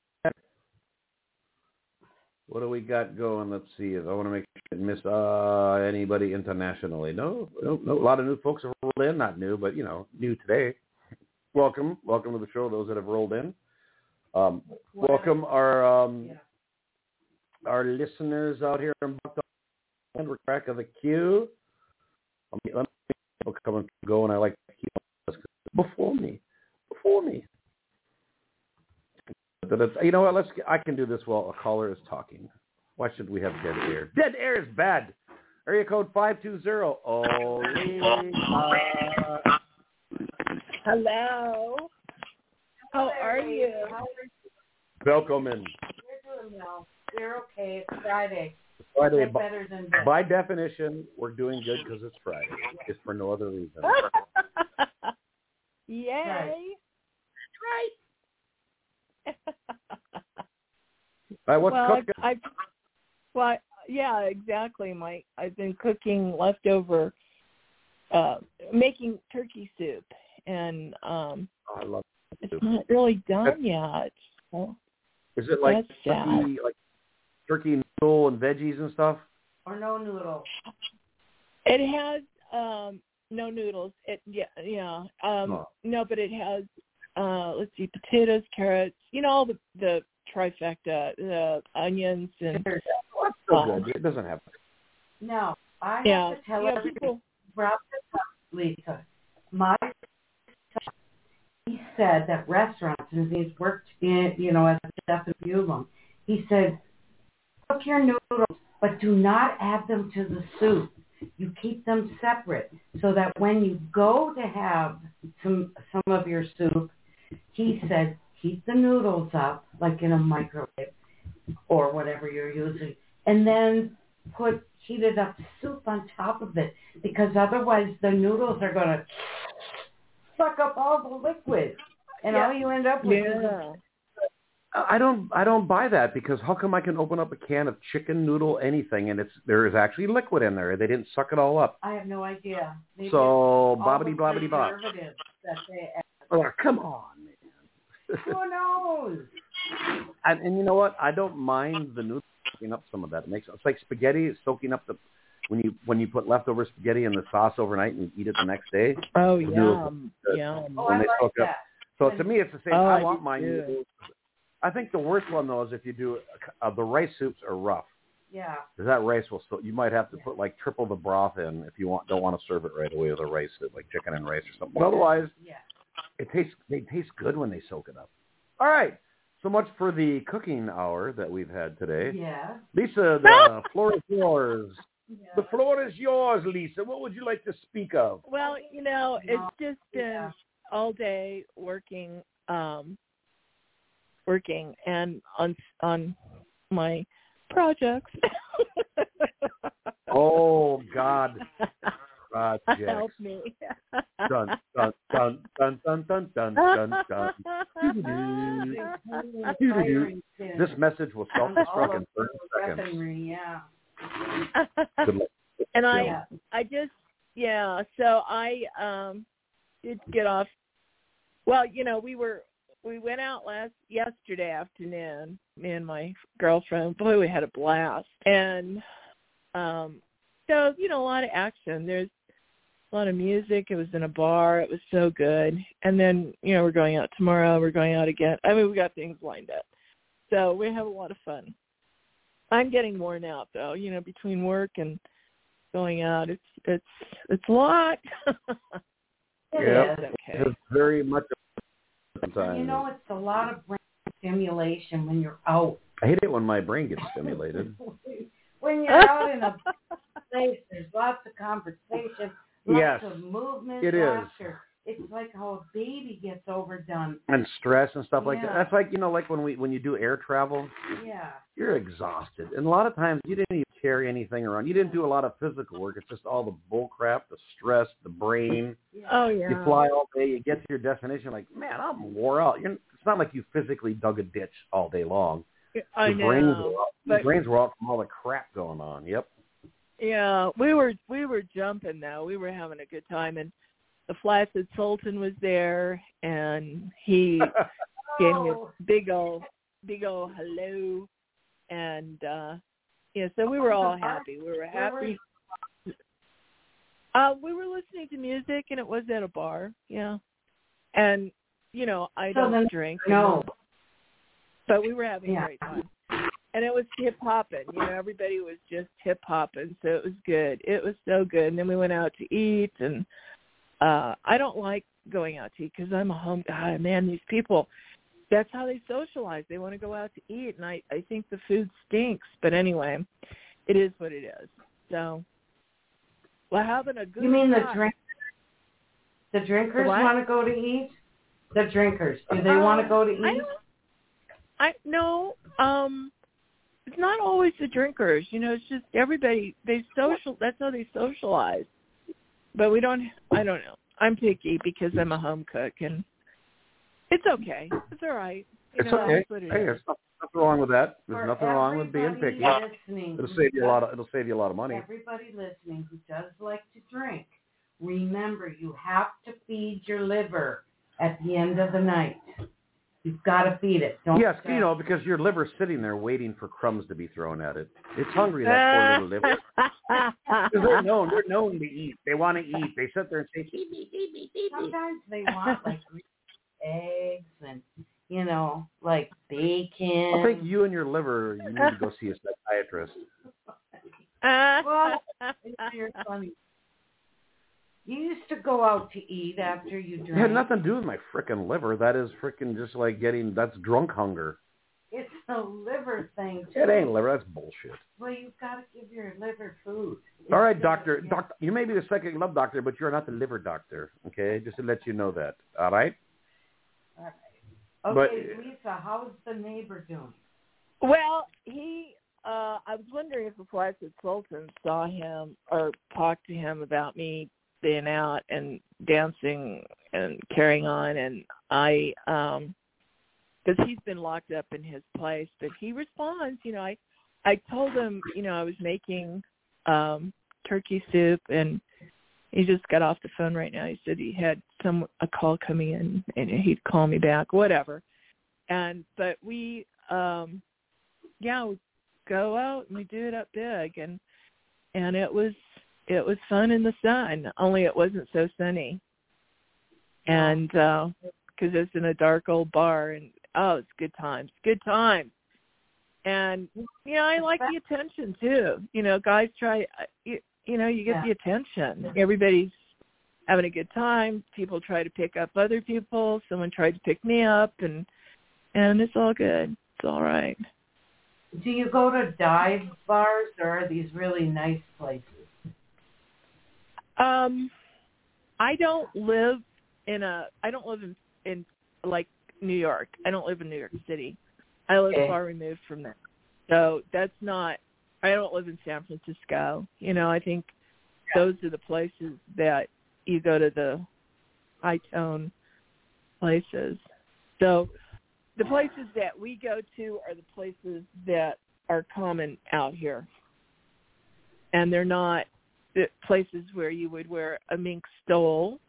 What do we got going? Let's see. I want to make sure I didn't miss anybody internationally. No. A lot of new folks have rolled in. Not new, but, new today. Welcome to the show, those that have rolled in. Welcome our listeners out here in Bucktown. We're crack of the queue. Let me come and go, and I like to keep before me. You know what? I can do this while a caller is talking. Why should we have dead air? Dead air is bad. Area code 520. Hello. How are you? Welcome. We're doing well. We're okay. It's Friday. Friday, Better than by definition, we're doing good because it's Friday. It's for no other reason. Yay! Right. What's cooking? Yeah, exactly, Mike. I've been cooking leftover, making turkey soup, and I love it's not really done yet. So is it like turkey noodle and veggies and stuff? Or no noodle? It has no noodles. No, but it has let's see, potatoes, carrots, all the trifecta, the onions and so good. It doesn't have. No, I have to tell everybody, Lisa, he said that restaurants, and he's worked in, as a chef in a few of them, he said, cook your noodles, but do not add them to the soup. You keep them separate so that when you go to have some of your soup, he said, heat the noodles up like in a microwave or whatever you're using, and then put heated up soup on top of it, because otherwise the noodles are going to suck up all the liquid, and all you end up with is I don't buy that, because how come I can open up a can of chicken noodle anything and there is actually liquid in there? They didn't suck it all up. I have no idea. Maybe so bobbity blobbity bob. Oh, come on, man. Who knows? And you know what? I don't mind the noodles soaking up some of that. It's like spaghetti soaking up when you put leftover spaghetti in the sauce overnight and you eat it the next day. Oh, yum. Oh, I like that. So to me, it's the same. I want my noodles. I think the worst one, though, is if you do the rice soups are rough. Yeah. Because that rice will still, you might have to put like triple the broth in if you don't want to serve it right away with a rice soup, like chicken and rice or something. But otherwise, they taste good when they soak it up. All right. So much for the cooking hour that we've had today. Yeah. Lisa, the floor is yours. Yeah. The floor is yours, Lisa. What would you like to speak of? Well, it's just been all day working and on my projects. Oh, God. Projects. Help me. Dun, dun, dun, dun, dun, dun, dun, dun, dun. This message will self-destruct in 30 seconds. Yeah. And I just, so I did get off. Well, we went out yesterday afternoon, me and my girlfriend. Boy, we had a blast. And so, a lot of action. There's a lot of music. It was in a bar. It was so good. And then, we're going out tomorrow. We're going out again. I mean, we got things lined up. So we have a lot of fun. I'm getting worn out, though, between work and going out. It's a lot. It's very much a time. It's a lot of brain stimulation when you're out. I hate it when my brain gets stimulated. When you're out in a place, there's lots of conversation, lots of movement, laughter. It's like how a baby gets overdone. And stress and stuff like that. That's like, like when you do air travel. Yeah. You're exhausted. And a lot of times you didn't even carry anything around. You didn't do a lot of physical work. It's just all the bull crap, the stress, the brain. Oh, yeah. You fly all day. You get to your destination like, man, I'm wore out. It's not like you physically dug a ditch all day long. I know. Your brains were out from all the crap going on. Yep. Yeah, we were jumping though. We were having a good time, and the Flaccid Sultan was there, and he gave me a big old hello, and so we were all happy. We were happy. We were listening to music, and it was at a bar. Yeah, and I don't drink. No. But we were having a great time. And it was hip-hopping. You know, everybody was just hip-hopping, so it was good. It was so good. And then we went out to eat, and I don't like going out to eat because I'm a home guy. Man, these people, that's how they socialize. They want to go out to eat, and I think the food stinks. But anyway, it is what it is. So we're having a good time. You mean the drinkers want to go to eat? The drinkers, do they want to go to eat? No. It's not always the drinkers. You know, it's just everybody. That's how they socialize. But I don't know. I'm picky because I'm a home cook, and it's okay. It's all right. It's okay. Hey, there's nothing wrong with that. There's nothing wrong with being picky. It'll save you a lot of money. Everybody listening who does like to drink, remember you have to feed your liver at the end of the night. You've got to feed it. Yes, you know, because your liver's sitting there waiting for crumbs to be thrown at it. It's hungry, that poor little liver. They're known to eat. They want to eat. They sit there and say, feed me. Sometimes they want, like, eggs and, you know, like bacon. I think you and your liver, you need to go see a psychiatrist. Well, you're funny. You used to go out to eat after you drank. It had nothing to do with my frickin' liver. That is frickin' just like that's drunk hunger. It's a liver thing, too. It ain't liver. That's bullshit. Well, you've got to give your liver food. All right, doctor. Yeah. Doctor, you may be the psychic love doctor, but you're not the liver doctor, okay? Just to let you know that, all right? All right. Okay, but, Lisa, how's the neighbor doing? Well, I was wondering if the flight consultant saw him or talked to him about me being out and dancing and carrying on, and because he's been locked up in his place, but he responds. You know, I told him, you know, I was making turkey soup, and he just got off the phone right now. He said he had a call coming in, and he'd call me back, whatever. But we we go out and we do it up big, and it was fun in the sun, only it wasn't so sunny. And because it's in a dark old bar, and it's good times. And you know, I like the attention too. You know, guys try. You get the attention. Everybody's having a good time. People try to pick up other people. Someone tried to pick me up, and it's all good. It's all right. Do you go to dive bars, or are these really nice places? I don't live in like New York. I don't live in New York City. I live far removed from that. So that's not, I don't live in San Francisco. You know, I think those are the places that you go to, the high tone places. So the places that we go to are the places that are common out here. And they're not the places where you would wear a mink stole.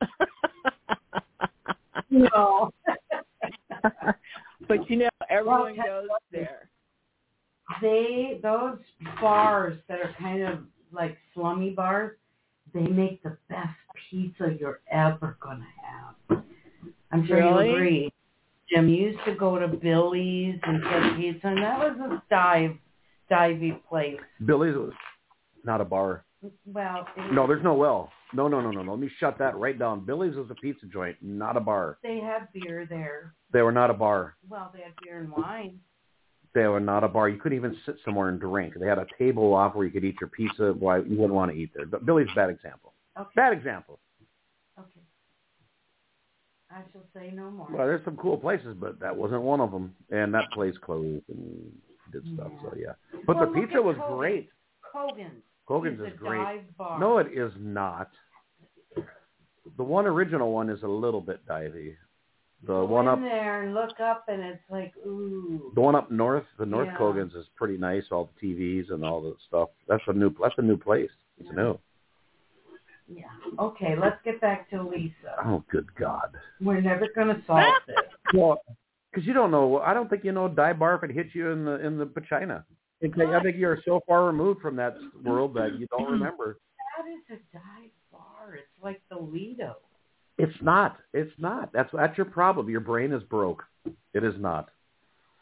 No. But, you know, everyone goes there. Those bars that are kind of like slummy bars, they make the best pizza you're ever going to have. I'm sure you agree. Jim used to go to Billy's and get pizza, and that was a divey place. Billy's was not a bar. Well, no, there's no well. No. Let me shut that right down. Billy's was a pizza joint, not a bar. They had beer there. They were not a bar. Well, they had beer and wine. They were not a bar. You couldn't even sit somewhere and drink. They had a table off where you could eat your pizza. Why you wouldn't want to eat there? But Billy's a bad example. Okay. Bad example. Okay. I shall say no more. Well, there's some cool places, but that wasn't one of them. And that place closed and did stuff. So yeah. But the pizza was great. Kogan's is great. Dive bar. No, it is not. The one original one is a little bit divey. The one up there and look up, and it's like, ooh. The one up north, the North Kogan's is pretty nice. All the TVs and all the stuff. That's a new place. It's new. Yeah. Okay, let's get back to Lisa. Oh, good God. We're never going to solve this. Well, because you don't know. I don't think you know dive bar if it hits you in the vagina. I think you're so far removed from that world that you don't remember. That is a dive bar. It's like the Lido. It's not. That's your problem. Your brain is broke. It is not.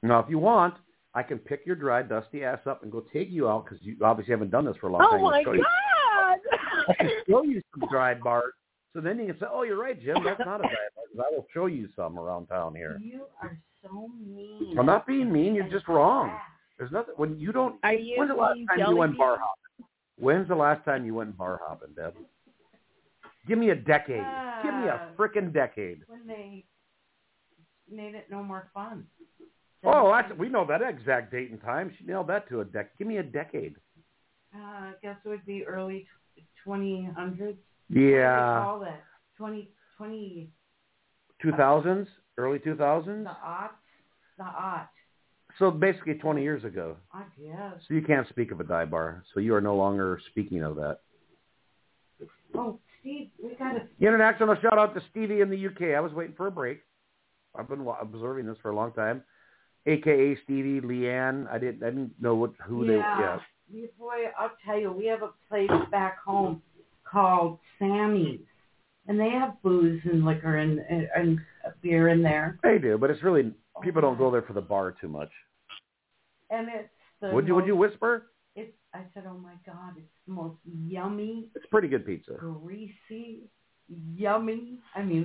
Now, if you want, I can pick your dry, dusty ass up and go take you out because you obviously haven't done this for a long time. Oh, my God! I can show you some dry bars. So then you can say, oh, you're right, Jim. That's not a dry bar. I will show you some around town here. You are so mean. I'm not being mean. You're just wrong. There's nothing. When you don't. When's the last time you went bar hopping? When's the last time you went bar hopping, Deb? Give me a decade. Give me a frickin' decade. When they made it no more fun. Oh, we know that exact date and time. She nailed that to a decade. Give me a decade. I guess it would be early 2000s. Yeah. What do they call that? 20. 2000s? Early 2000s? The aughts. So basically 20 years ago. I guess. So you can't speak of a dive bar. So you are no longer speaking of that. Oh, Steve, we got to... International shout out to Stevie in the UK. I was waiting for a break. I've been observing this for a long time. AKA Stevie, Leanne. I didn't know who they were. Yeah. Boy, I'll tell you, we have a place back home called Sammy's. And they have booze and liquor and beer in there. They do, but it's really, people don't go there for the bar too much. And it's the Would you whisper? I said, oh my God, it's the most yummy. It's pretty good pizza. Greasy, yummy. I mean,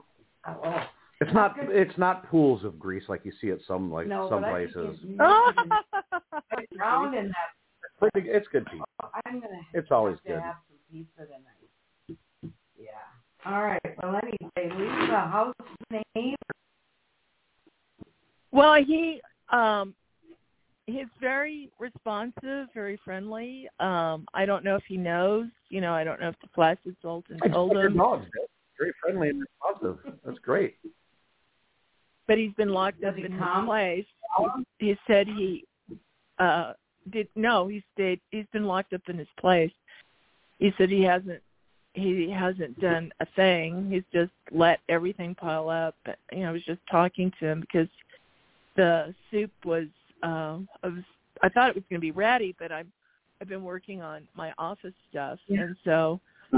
it's not pools of grease like you see at some places. It's round in that. It's good pizza. It's always good. Have some pizza tonight. Yeah. All right. Well, anyway, Lisa, how's the name? Well, he's very responsive, very friendly. I don't know if he knows. I don't know if the flash consultant told him. Very friendly and responsive. That's great. But he's been locked up in his place. He said he did. No, he stayed. He's been locked up in his place. He said he hasn't done a thing. He's just let everything pile up. I was just talking to him because the soup was. I thought it was going to be ready, but I've been working on my office stuff, and so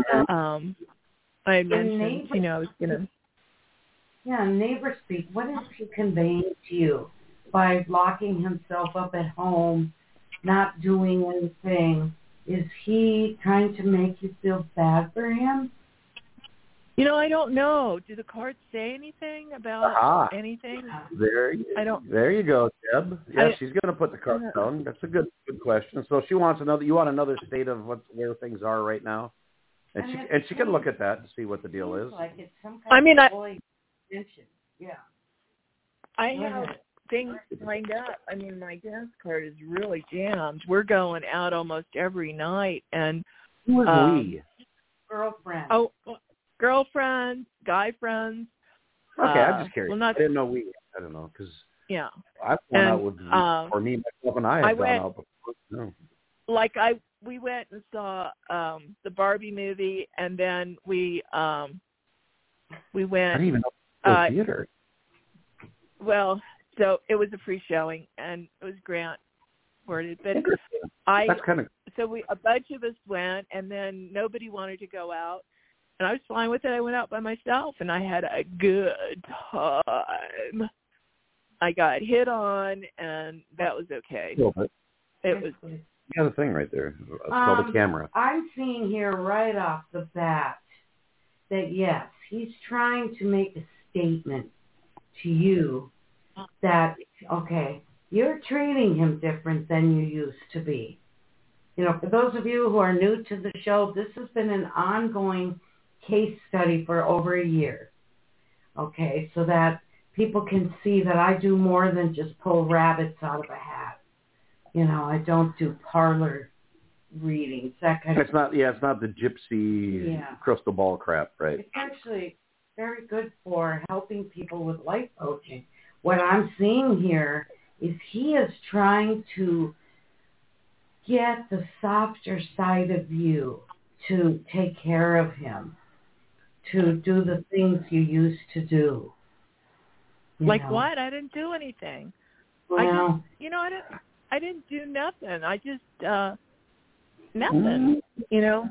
I mentioned, I was going to. Yeah, neighbor speak. What is he conveying to you by locking himself up at home, not doing anything? Is he trying to make you feel bad for him? I don't know. Do the cards say anything about anything? There you go, Deb. Yeah, she's going to put the cards down. That's a good question. So she wants you want another state of where things are right now, and she can look at that and see what the deal is. Like it's some kind of extension. Yeah. I have things lined up. My gas card is really jammed. We're going out almost every night, and who is we? Girlfriend. Oh. Girlfriends, guy friends. Okay, I'm just curious. I didn't know we. I don't know because I've gone out with for me, myself, and I have gone out before. No. We went and saw the Barbie movie, and then we went. I didn't even know it was theater. Well, so it was a free showing, and it was grant worded, but that's kind of. So a bunch of us went, and then nobody wanted to go out. And I was fine with it. I went out by myself, and I had a good time. I got hit on, and that was okay. It was. You got a thing right there. It's called a camera. I'm seeing here right off the bat that, yes, he's trying to make a statement to you that, okay, you're treating him different than you used to be. For those of you who are new to the show, this has been an ongoing case study for over a year, okay, so that people can see that I do more than just pull rabbits out of a hat. I don't do parlor readings, that kind of stuff. It's not the gypsy crystal ball crap, right? It's actually very good for helping people with life coaching. What I'm seeing here is he is trying to get the softer side of you to take care of him, to do the things you used to do. Like what? I didn't do anything. Well, I didn't do nothing. I just nothing. You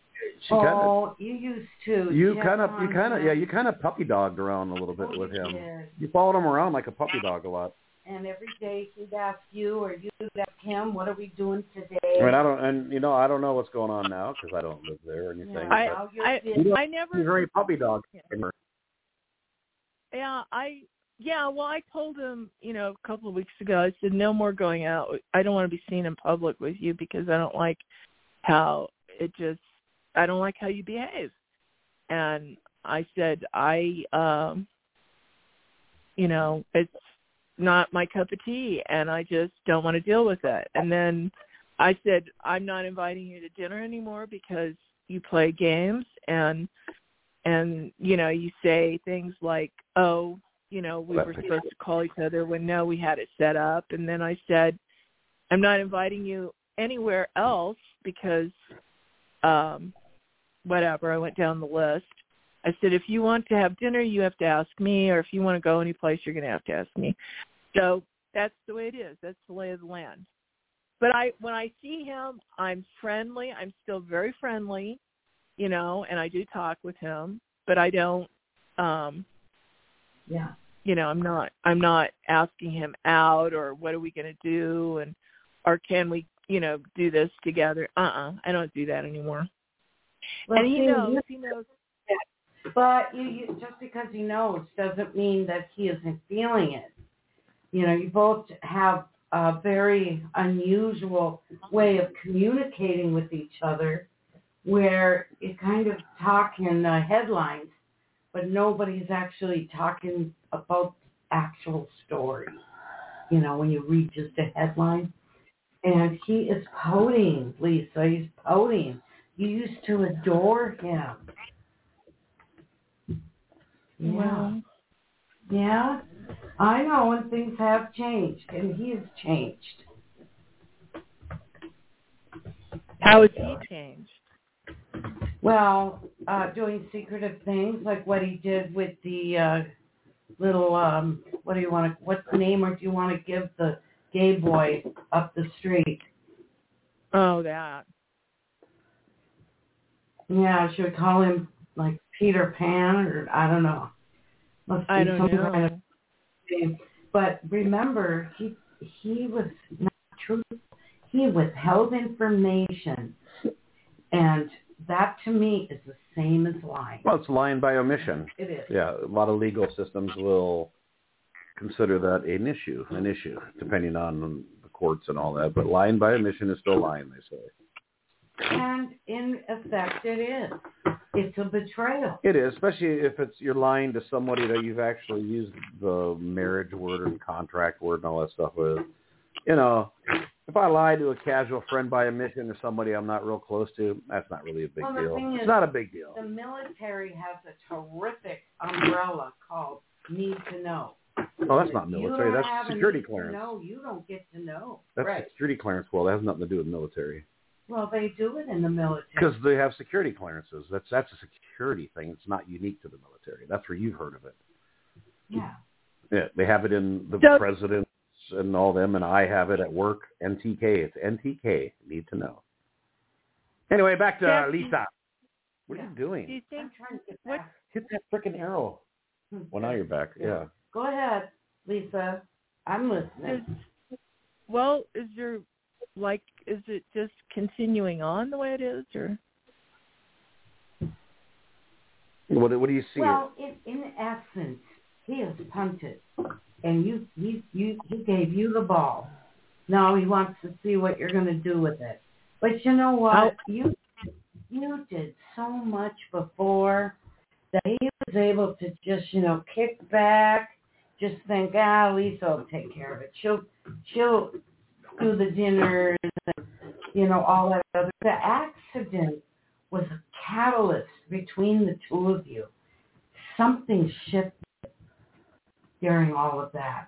used to. You kind of puppy dogged around a little bit with him. Yes. You followed him around like a puppy dog a lot. and every day he'd ask you or you'd ask him, what are we doing today? I mean, I don't know what's going on now because I don't live there or anything. Yeah, I never. He's very puppy dog. Yeah, well, I told him, a couple of weeks ago, I said, no more going out. I don't want to be seen in public with you because I don't like how I don't like how you behave. And I said, it's not my cup of tea, and I just don't want to deal with it. And then I said, I'm not inviting you to dinner anymore because you play games and you say things like, oh, we were supposed to call each other when no, we had it set up. And then I said, I'm not inviting you anywhere else because whatever, I went down the list. I said, if you want to have dinner, you have to ask me, or if you want to go anyplace, you're going to have to ask me. So that's the way it is. That's the lay of the land. But when I see him, I'm friendly. I'm still very friendly, and I do talk with him, but I don't, I'm not asking him out or what are we going to do or can we, do this together. I don't do that anymore. Well, and he knows. But you just because he knows doesn't mean that he isn't feeling it. You both have a very unusual way of communicating with each other where you kind of talk in headlines, but nobody's actually talking about the actual story, when you read just a headline. And he is pouting, Lisa. He's pouting. You used to adore him. Yeah. Well, yeah. I know, and things have changed, and he has changed. How has he changed? Well, doing secretive things like what he did with the little, what's the name, or do you want to give the gay boy up the street? Oh, that. Yeah, should we call him like Peter Pan, or I don't know. Must be I don't some know. kind of name. But remember, he was not truthful. He withheld information, and that to me is the same as lying. Well, it's lying by omission. It is. Yeah, a lot of legal systems will consider that an issue, depending on the courts and all that. But lying by omission is still lying, they say. And in effect, it is. It's a betrayal. It is, especially if you're lying to somebody that you've actually used the marriage word and contract word and all that stuff with. If I lie to a casual friend by omission or somebody I'm not real close to, that's not really a big deal. It's not a big deal. The military has a terrific umbrella called Need to Know. Oh, that's not military. That's security clearance. No, you don't get to know. That's right. Security clearance. Well, that has nothing to do with military. Well, they do it in the military. Because they have security clearances. That's a security thing. It's not unique to the military. That's where you've heard of it. Yeah. Yeah, they have it in the presidents and all them, and I have it at work. NTK. It's NTK. Need to know. Anyway, back to Lisa. What are you doing? Do you think? I'm trying to get back. Hit that frickin' arrow. Well, now you're back. Yeah. Go ahead, Lisa. I'm listening. Is it just continuing on the way it is, or? What do you see? Well, in essence, he has punted, and he gave you the ball. Now he wants to see what you're going to do with it. But you know what? You did so much before that he was able to just, kick back, just think, Lisa will take care of it. She'll do the dinners and, all that other. The accident was a catalyst between the two of you. Something shifted during all of that.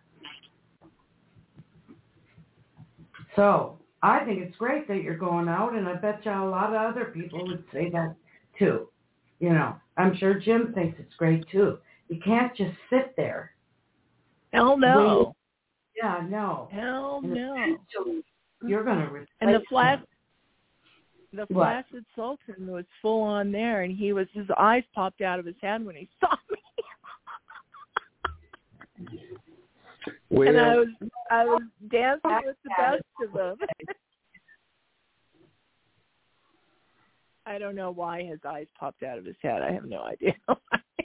So I think it's great that you're going out, and I bet you a lot of other people would say that too. I'm sure Jim thinks it's great too. You can't just sit there. Hell no. Yeah, no. Hell no. You're going to replace and the What? flaccid sultan was full on there, and his eyes popped out of his head when he saw me. Well, And I was dancing with the best of them. I don't know why his eyes popped out of his head. I have no idea why.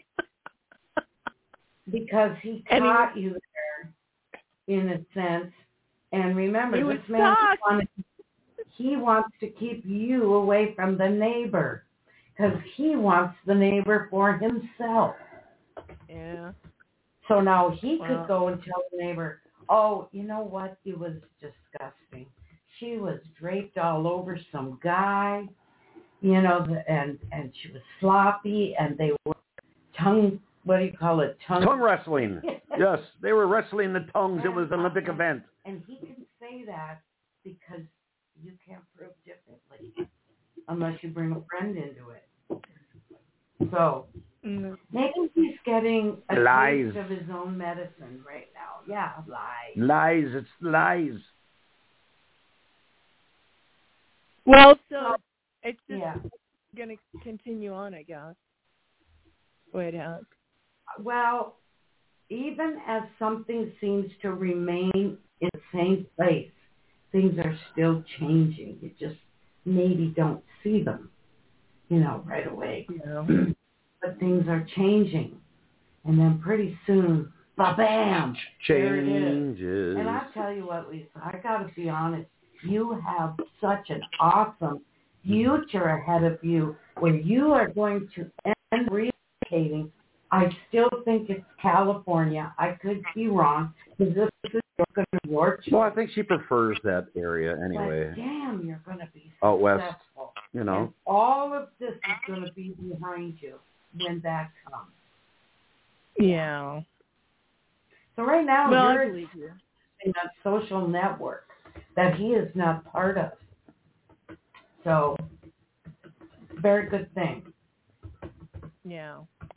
Because he caught you there, in a sense. And remember, this man he wants to keep you away from the neighbor because he wants the neighbor for himself. Yeah. So now he could go and tell the neighbor, oh, you know what? It was disgusting. She was draped all over some guy, you know, and she was sloppy, and they were tongue wrestling. Yes, they were wrestling the tongues. It was an Olympic event. And he can say that because you can't prove differently unless you bring a friend into it. So maybe he's getting a taste of his own medicine right now. Yeah, lies. Lies. It's lies. Well, so it's just going to continue on, I guess. Wait out. Well, even as something seems to remain in the same place, things are still changing. You just maybe don't see them, right away. Yeah. But things are changing. And then pretty soon, ba-bam! Changes. And I'll tell you what, Lisa, I got to be honest. You have such an awesome future ahead of you where you are going to end relocating. I still think it's California. I could be wrong because this is going to be your choice. Well, I think she prefers that area anyway. But damn, you're going to be out west, successful. And all of this is going to be behind you when that comes. Yeah. So right now, you're in that social network that he is not part of. So, very good thing. Yeah.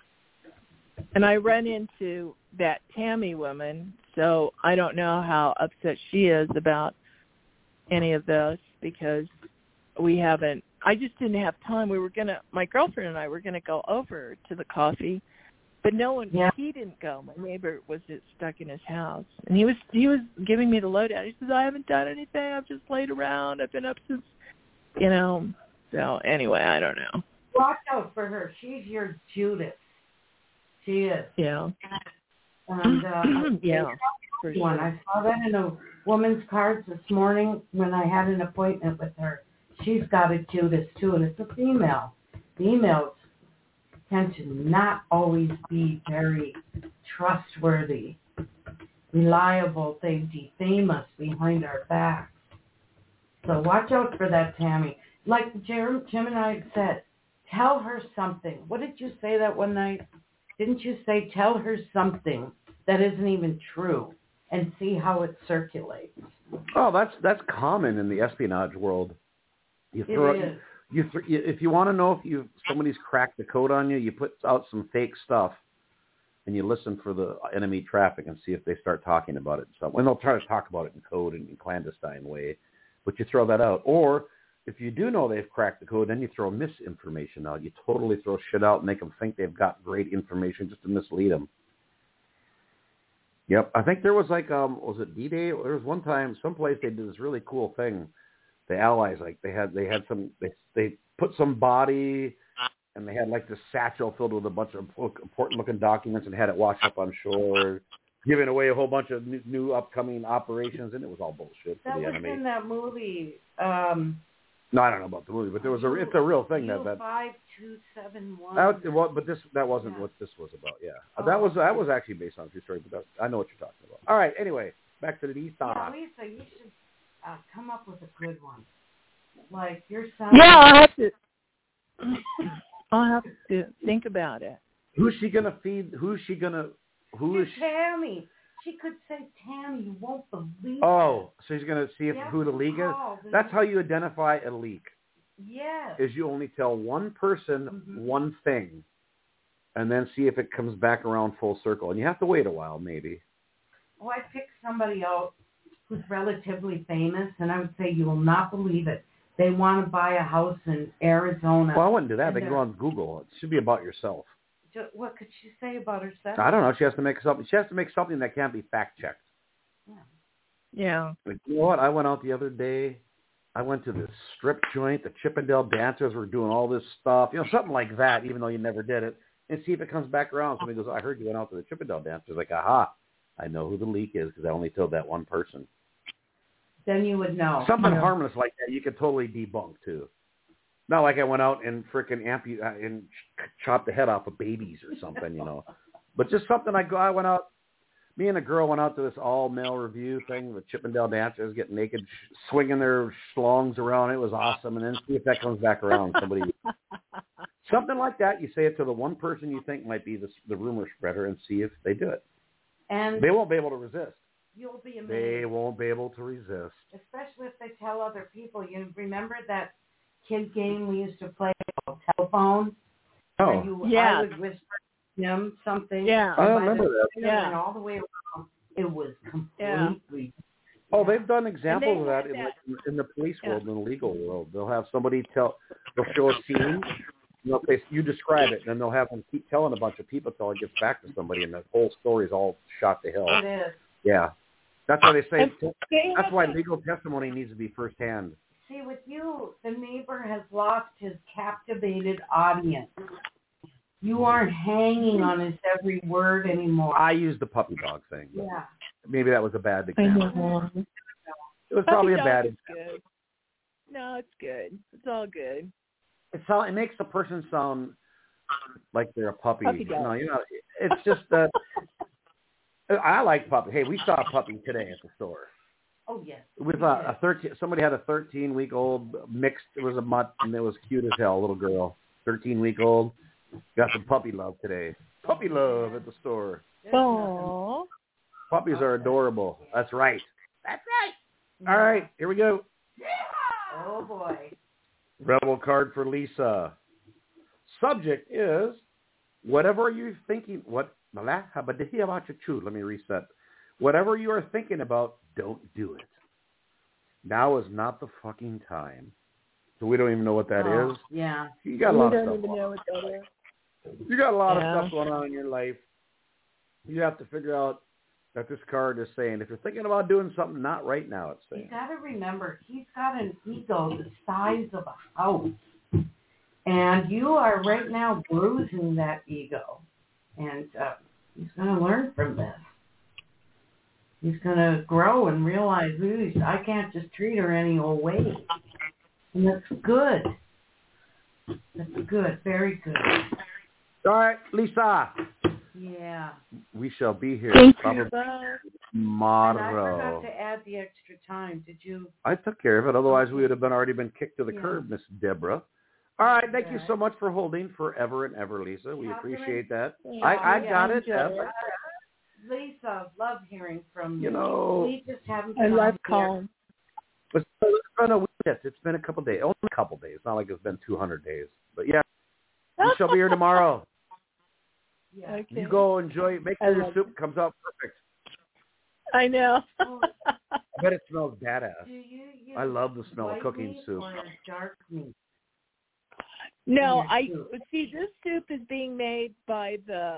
And I run into that Tammy woman, so I don't know how upset she is about any of this because I just didn't have time. My girlfriend and I were going to go over to the coffee, but he didn't go. My neighbor was just stuck in his house. And he was giving me the lowdown. He says, I haven't done anything. I've just played around. I've been up since, So anyway, I don't know. Watch out for her. She's your Judas. She is. Yeah. And for sure. I saw that in a woman's cards this morning when I had an appointment with her. She's got a Judas too, and it's a female. Females tend to not always be very trustworthy, reliable. They defame us behind our backs. So watch out for that, Tammy. Like Jim and I said, tell her something. What did you say that one night? Didn't you say tell her something that isn't even true and see how it circulates? Oh, that's common in the espionage world. If you want to know if somebody's cracked the code on you, you put out some fake stuff and you listen for the enemy traffic and see if they start talking about it. So when they'll try to talk about it in code and in clandestine way, but you throw that out. Or if you do know they've cracked the code, then you throw misinformation out. You totally throw shit out and make them think they've got great information just to mislead them. Yep. I think there was was it D-Day? There was one time, someplace they did this really cool thing. The Allies, they put some body and they had this satchel filled with a bunch of important looking documents and had it washed up on shore, giving away a whole bunch of new upcoming operations, and it was all bullshit for the enemy. That was in that movie. No, I don't know about the movie, but it's a real thing that 5271. But that wasn't what this was about. Yeah, that was actually based on a true story. But I know what you're talking about. All right. Anyway, back to the Lisa. Yeah, Lisa, you should come up with a good one. Like your son. Yeah, I'll have to think about it. Who's she gonna feed? Who is Tammy. She could say, Tammy, you won't believe it. Oh, so she's going to see who the leak is? That's how you identify a leak. Yes. Is you only tell one person one thing, and then see if it comes back around full circle. And you have to wait a while, maybe. Oh, I picked somebody out who's relatively famous, and I would say you will not believe it. They want to buy a house in Arizona. Well, I wouldn't do that. They can go on Google. It should be about yourself. What could she say about herself? I don't know. She has to make something. She has to make something that can't be fact checked. Yeah. But you know what? I went out the other day. I went to this strip joint. The Chippendale dancers were doing all this stuff, something like that, even though you never did it, and see if it comes back around. Somebody goes, I heard you went out to the Chippendale dancers. Like, aha, I know who the leak is because I only told that one person. Then you would know. Something harmless like that you could totally debunk, too. Not like I went out and frickin' and chopped the head off of babies or something, But just something I went out. Me and a girl went out to this all-male review thing with Chippendale dancers getting naked, swinging their schlongs around. It was awesome. And then see if that comes back around. Something like that. You say it to the one person you think might be the rumor spreader and see if they do it. And they won't be able to resist. You'll be amazed. They won't be able to resist. Especially if they tell other people. You remember that kid game we used to play on telephone? Oh, I would whisper him something. Yeah. I remember that. Yeah. And all the way around, it was completely. Yeah. Oh, they've done examples of that in the police world, in the legal world. They'll have somebody they'll show a scene. You describe it, and then they'll have them keep telling a bunch of people until it gets back to somebody, and the whole story is all shot to hell. It is. Yeah. That's why they say. That's why legal testimony needs to be firsthand. See, with you, the neighbor has lost his captivated audience. You aren't hanging on his every word anymore. I used the puppy dog thing. Yeah. Maybe that was a bad example. It was probably a bad example. Good. No, it's good. It's all good. It makes the person sound like they're a puppy. Dog. No, it's just that. I like puppy. Hey, we saw a puppy today at the store. Oh yes. With a 13. Somebody had a 13-week-old mixed. It was a mutt, and it was cute as hell. Little girl, 13-week-old. Got some puppy love today. Puppy love at the store. Aww. Puppies are adorable. That's right. That's right. All right, here we go. Oh boy. Rebel card for Lisa. Subject is whatever you're thinking. Let me reset. Whatever you are thinking about, don't do it. Now is not the fucking time. So we don't even know what that is. Yeah. You got a lot of stuff. We don't even know what that is. You got a lot of stuff going on in your life. You have to figure out that this card is saying, if you're thinking about doing something, not right now, it's saying. You got to remember, he's got an ego the size of a house. And you are right now bruising that ego. And he's going to learn from this. He's going to grow and realize, I can't just treat her any old way. And that's good. That's good. Very good. All right, Lisa. Yeah. We shall be here tomorrow. And I forgot to add the extra time. Did you? I took care of it. Otherwise, we would have already been kicked to the curb, Miss Deborah. All right. Thank you so much for holding forever and ever, Lisa. We appreciate that. I got it. Lisa, love hearing from you. We just haven't. I love calling. It's been a week. It's been a couple of days. Only a couple of days. Not like it's been 200 days. But yeah, we shall be here tomorrow. Yeah. Okay. You go enjoy. Make sure your soup comes out perfect. I know. I bet it smells badass. I love the smell of cooking soup. Or dark meat? No, see. This soup is being made by the.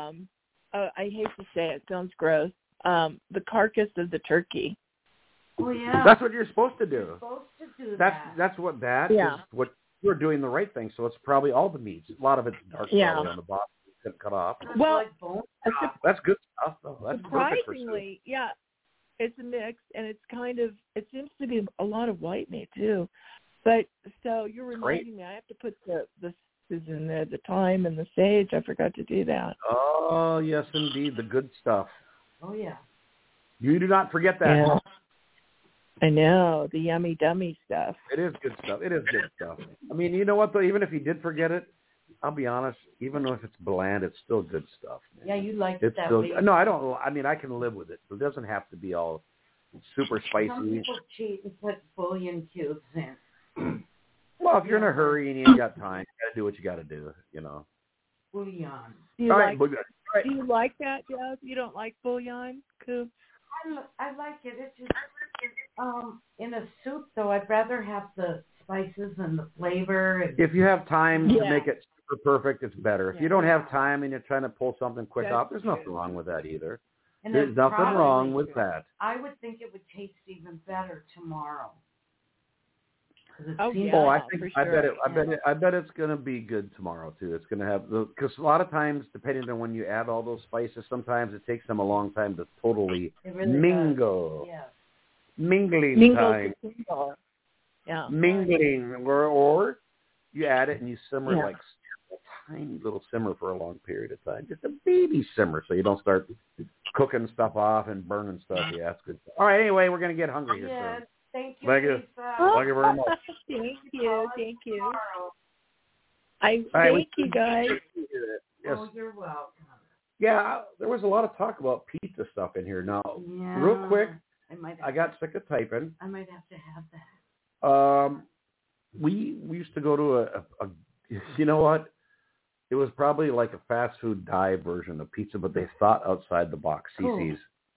I hate to say it. Sounds gross. The carcass of the turkey. Oh yeah. That's what you're supposed to do. You're supposed to do that. That's what that is. What you're doing the right thing. So it's probably all the meats. A lot of it's dark probably on the bottom. Cut off. Well, that's good stuff though. That's surprisingly, it's a mix, and it's it seems to be a lot of white meat too. But so you're reminding me, I have to put the in there, the thyme and the sage. I forgot to do that. Oh yes, indeed, the good stuff. Oh yeah. You do not forget that. Yeah. I know, the yummy dummy stuff. It is good stuff. It is good stuff. I mean, you know what though? Even if you did forget it, I'll be honest. Even if it's bland, it's still good stuff. Man. Yeah, you like it that still, way. No, I don't. I mean, I can live with it. It doesn't have to be all super spicy. Some people cheat and put bouillon cubes in. Well, if you're in a hurry and you ain't got time, you got to do what you got to do. Bouillon. Do you like that, Jeff? You don't like bouillon, Coop? I like it. It's just in a soup, though. I'd rather have the spices and the flavor. And if you have time to make it super perfect, it's better. If you don't have time and you're trying to pull something quick off, there's nothing wrong with that either. And There's it nothing probably wrong with should. that. I would think it would taste even better tomorrow. 'Cause it Oh, seems yeah. Oh, like, I think for sure. I bet it's going to be good tomorrow too. It's going to have because a lot of times, depending on when you add all those spices, sometimes it takes them a long time to totally it really mingle. does. Yes. Mingling Mingle time. to mingle. Yeah. Mingling, or you add it and you simmer Yeah. like a tiny little simmer for a long period of time, just a baby simmer, so you don't start cooking stuff off and burning stuff. Yeah, that's good. All right, anyway, we're going to get hungry here Yes. soon. Thank you, Thank you. Lisa. Thank you very much. Thank you. Tomorrow. Thank you, guys. Yes. Oh, you're welcome. Yeah, there was a lot of talk about pizza stuff in here. Now, Yeah. real quick, I got sick of typing. I might have to have that. We used to go to a you know what? It was probably like a fast food dive version of pizza, but they thought outside the box. Cool. CC's.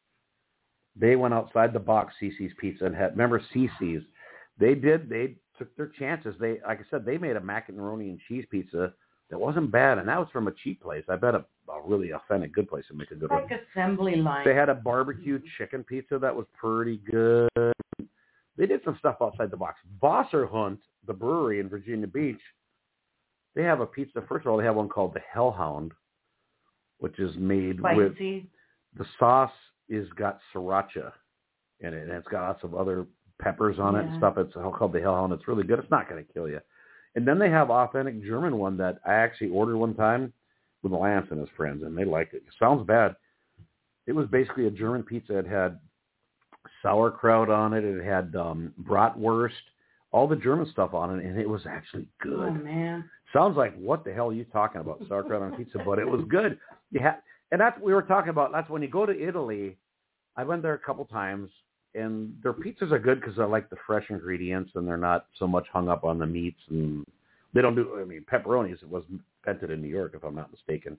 They went outside the box. CC's Pizza and had remember CC's. They took their chances. Like I said, they made a macaroni and cheese pizza that wasn't bad, and that was from a cheap place. I bet a really authentic good place would make a good one. Like assembly line. They had a barbecue chicken pizza that was pretty good. They did some stuff outside the box. Wasserhund, the brewery in Virginia Beach, they have a pizza. First of all, they have one called the Hellhound, which is made with Spicy. the sauce is got sriracha in it, and it's got lots of other peppers on it and stuff. It's called the Hellhound. It's really good. It's not going to kill you. And then they have authentic German one that I actually ordered one time with Lance and his friends, and they liked it. It sounds bad. It was basically a German pizza. It had sauerkraut on it. It had bratwurst, all the German stuff on it, and it was actually good. Oh, man. Sounds like, what the hell are you talking about, sauerkraut on pizza? But it was good. And that's what we were talking about. That's when you go to Italy. I went there a couple times, and their pizzas are good because I like the fresh ingredients, and they're not so much hung up on the meats. And they don't do, pepperonis. It was invented in New York, if I'm not mistaken.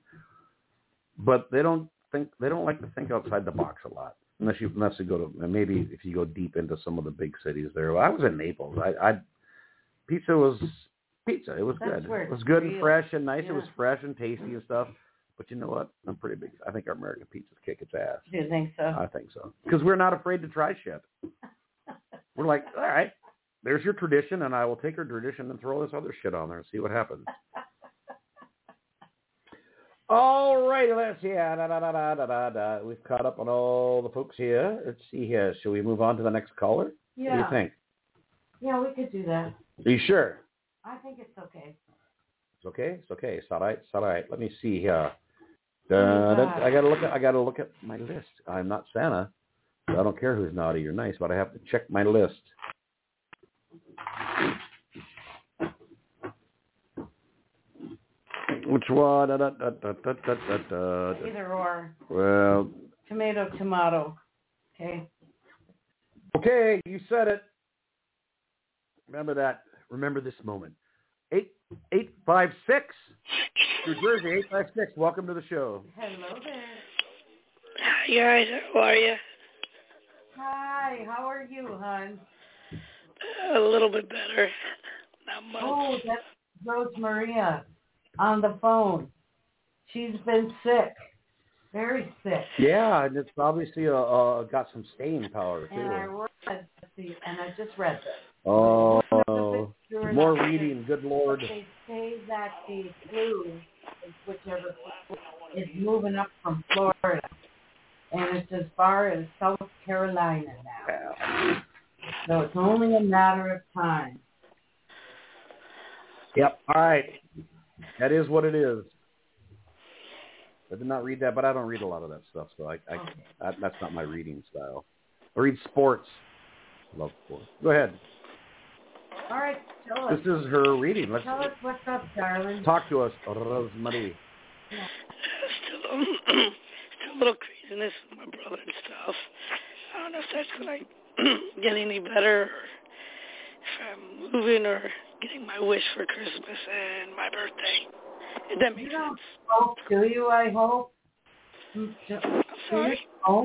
But they don't like to think outside the box a lot, unless you go to, maybe if you go deep into some of the big cities there. I was in Naples. Pizza was pizza. It was That's good. where It was it's good real. and fresh and nice. Yeah. It was fresh and tasty and stuff. But you know what? I'm pretty big. I think our American pizzas kick its ass. Do you think so? I think so. Because we're not afraid to try shit. We're like, all right, there's your tradition, and I will take your tradition and throw this other shit on there and see what happens. All right, let's see. We've caught up on all the folks here. Let's see here. Shall we move on to the next caller? Yeah. What do you think? Yeah, we could do that. Are you sure? I think it's okay. It's okay. It's okay. It's all right. It's all right. Let me see here. I gotta look at my list. I'm not Santa, so I don't care who's naughty or nice, but I have to check my list. Which one? Either or. Well. Tomato. Okay. Okay, you said it. Remember that. Remember this moment. 856. New Jersey, 856. Welcome to the show. Hello there. Hi, guys. How are you? Hi. How are you, hon? A little bit better. Not much. Oh, that's Rose Maria on the phone. She's been sick. Very sick. Yeah, and it's obviously got some staying power, too. And I just read this. Oh, more reading. Good Lord. But they say that the flu, whichever flu, is moving up from Florida. And it's as far as South Carolina now. So it's only a matter of time. Yep. All right. That is what it is. I did not read that, but I don't read a lot of that stuff, so that's not my reading style. I read sports. I love sports. Go ahead. All right, tell us. This is her reading. Tell us what's up, darling. Talk to us, Rosemary. Still a little craziness with my brother and stuff. I don't know if that's going to get any better, or if I'm moving or getting my wish for Christmas and my birthday. If that makes sense. Oh, do you, I hope? I'm sorry.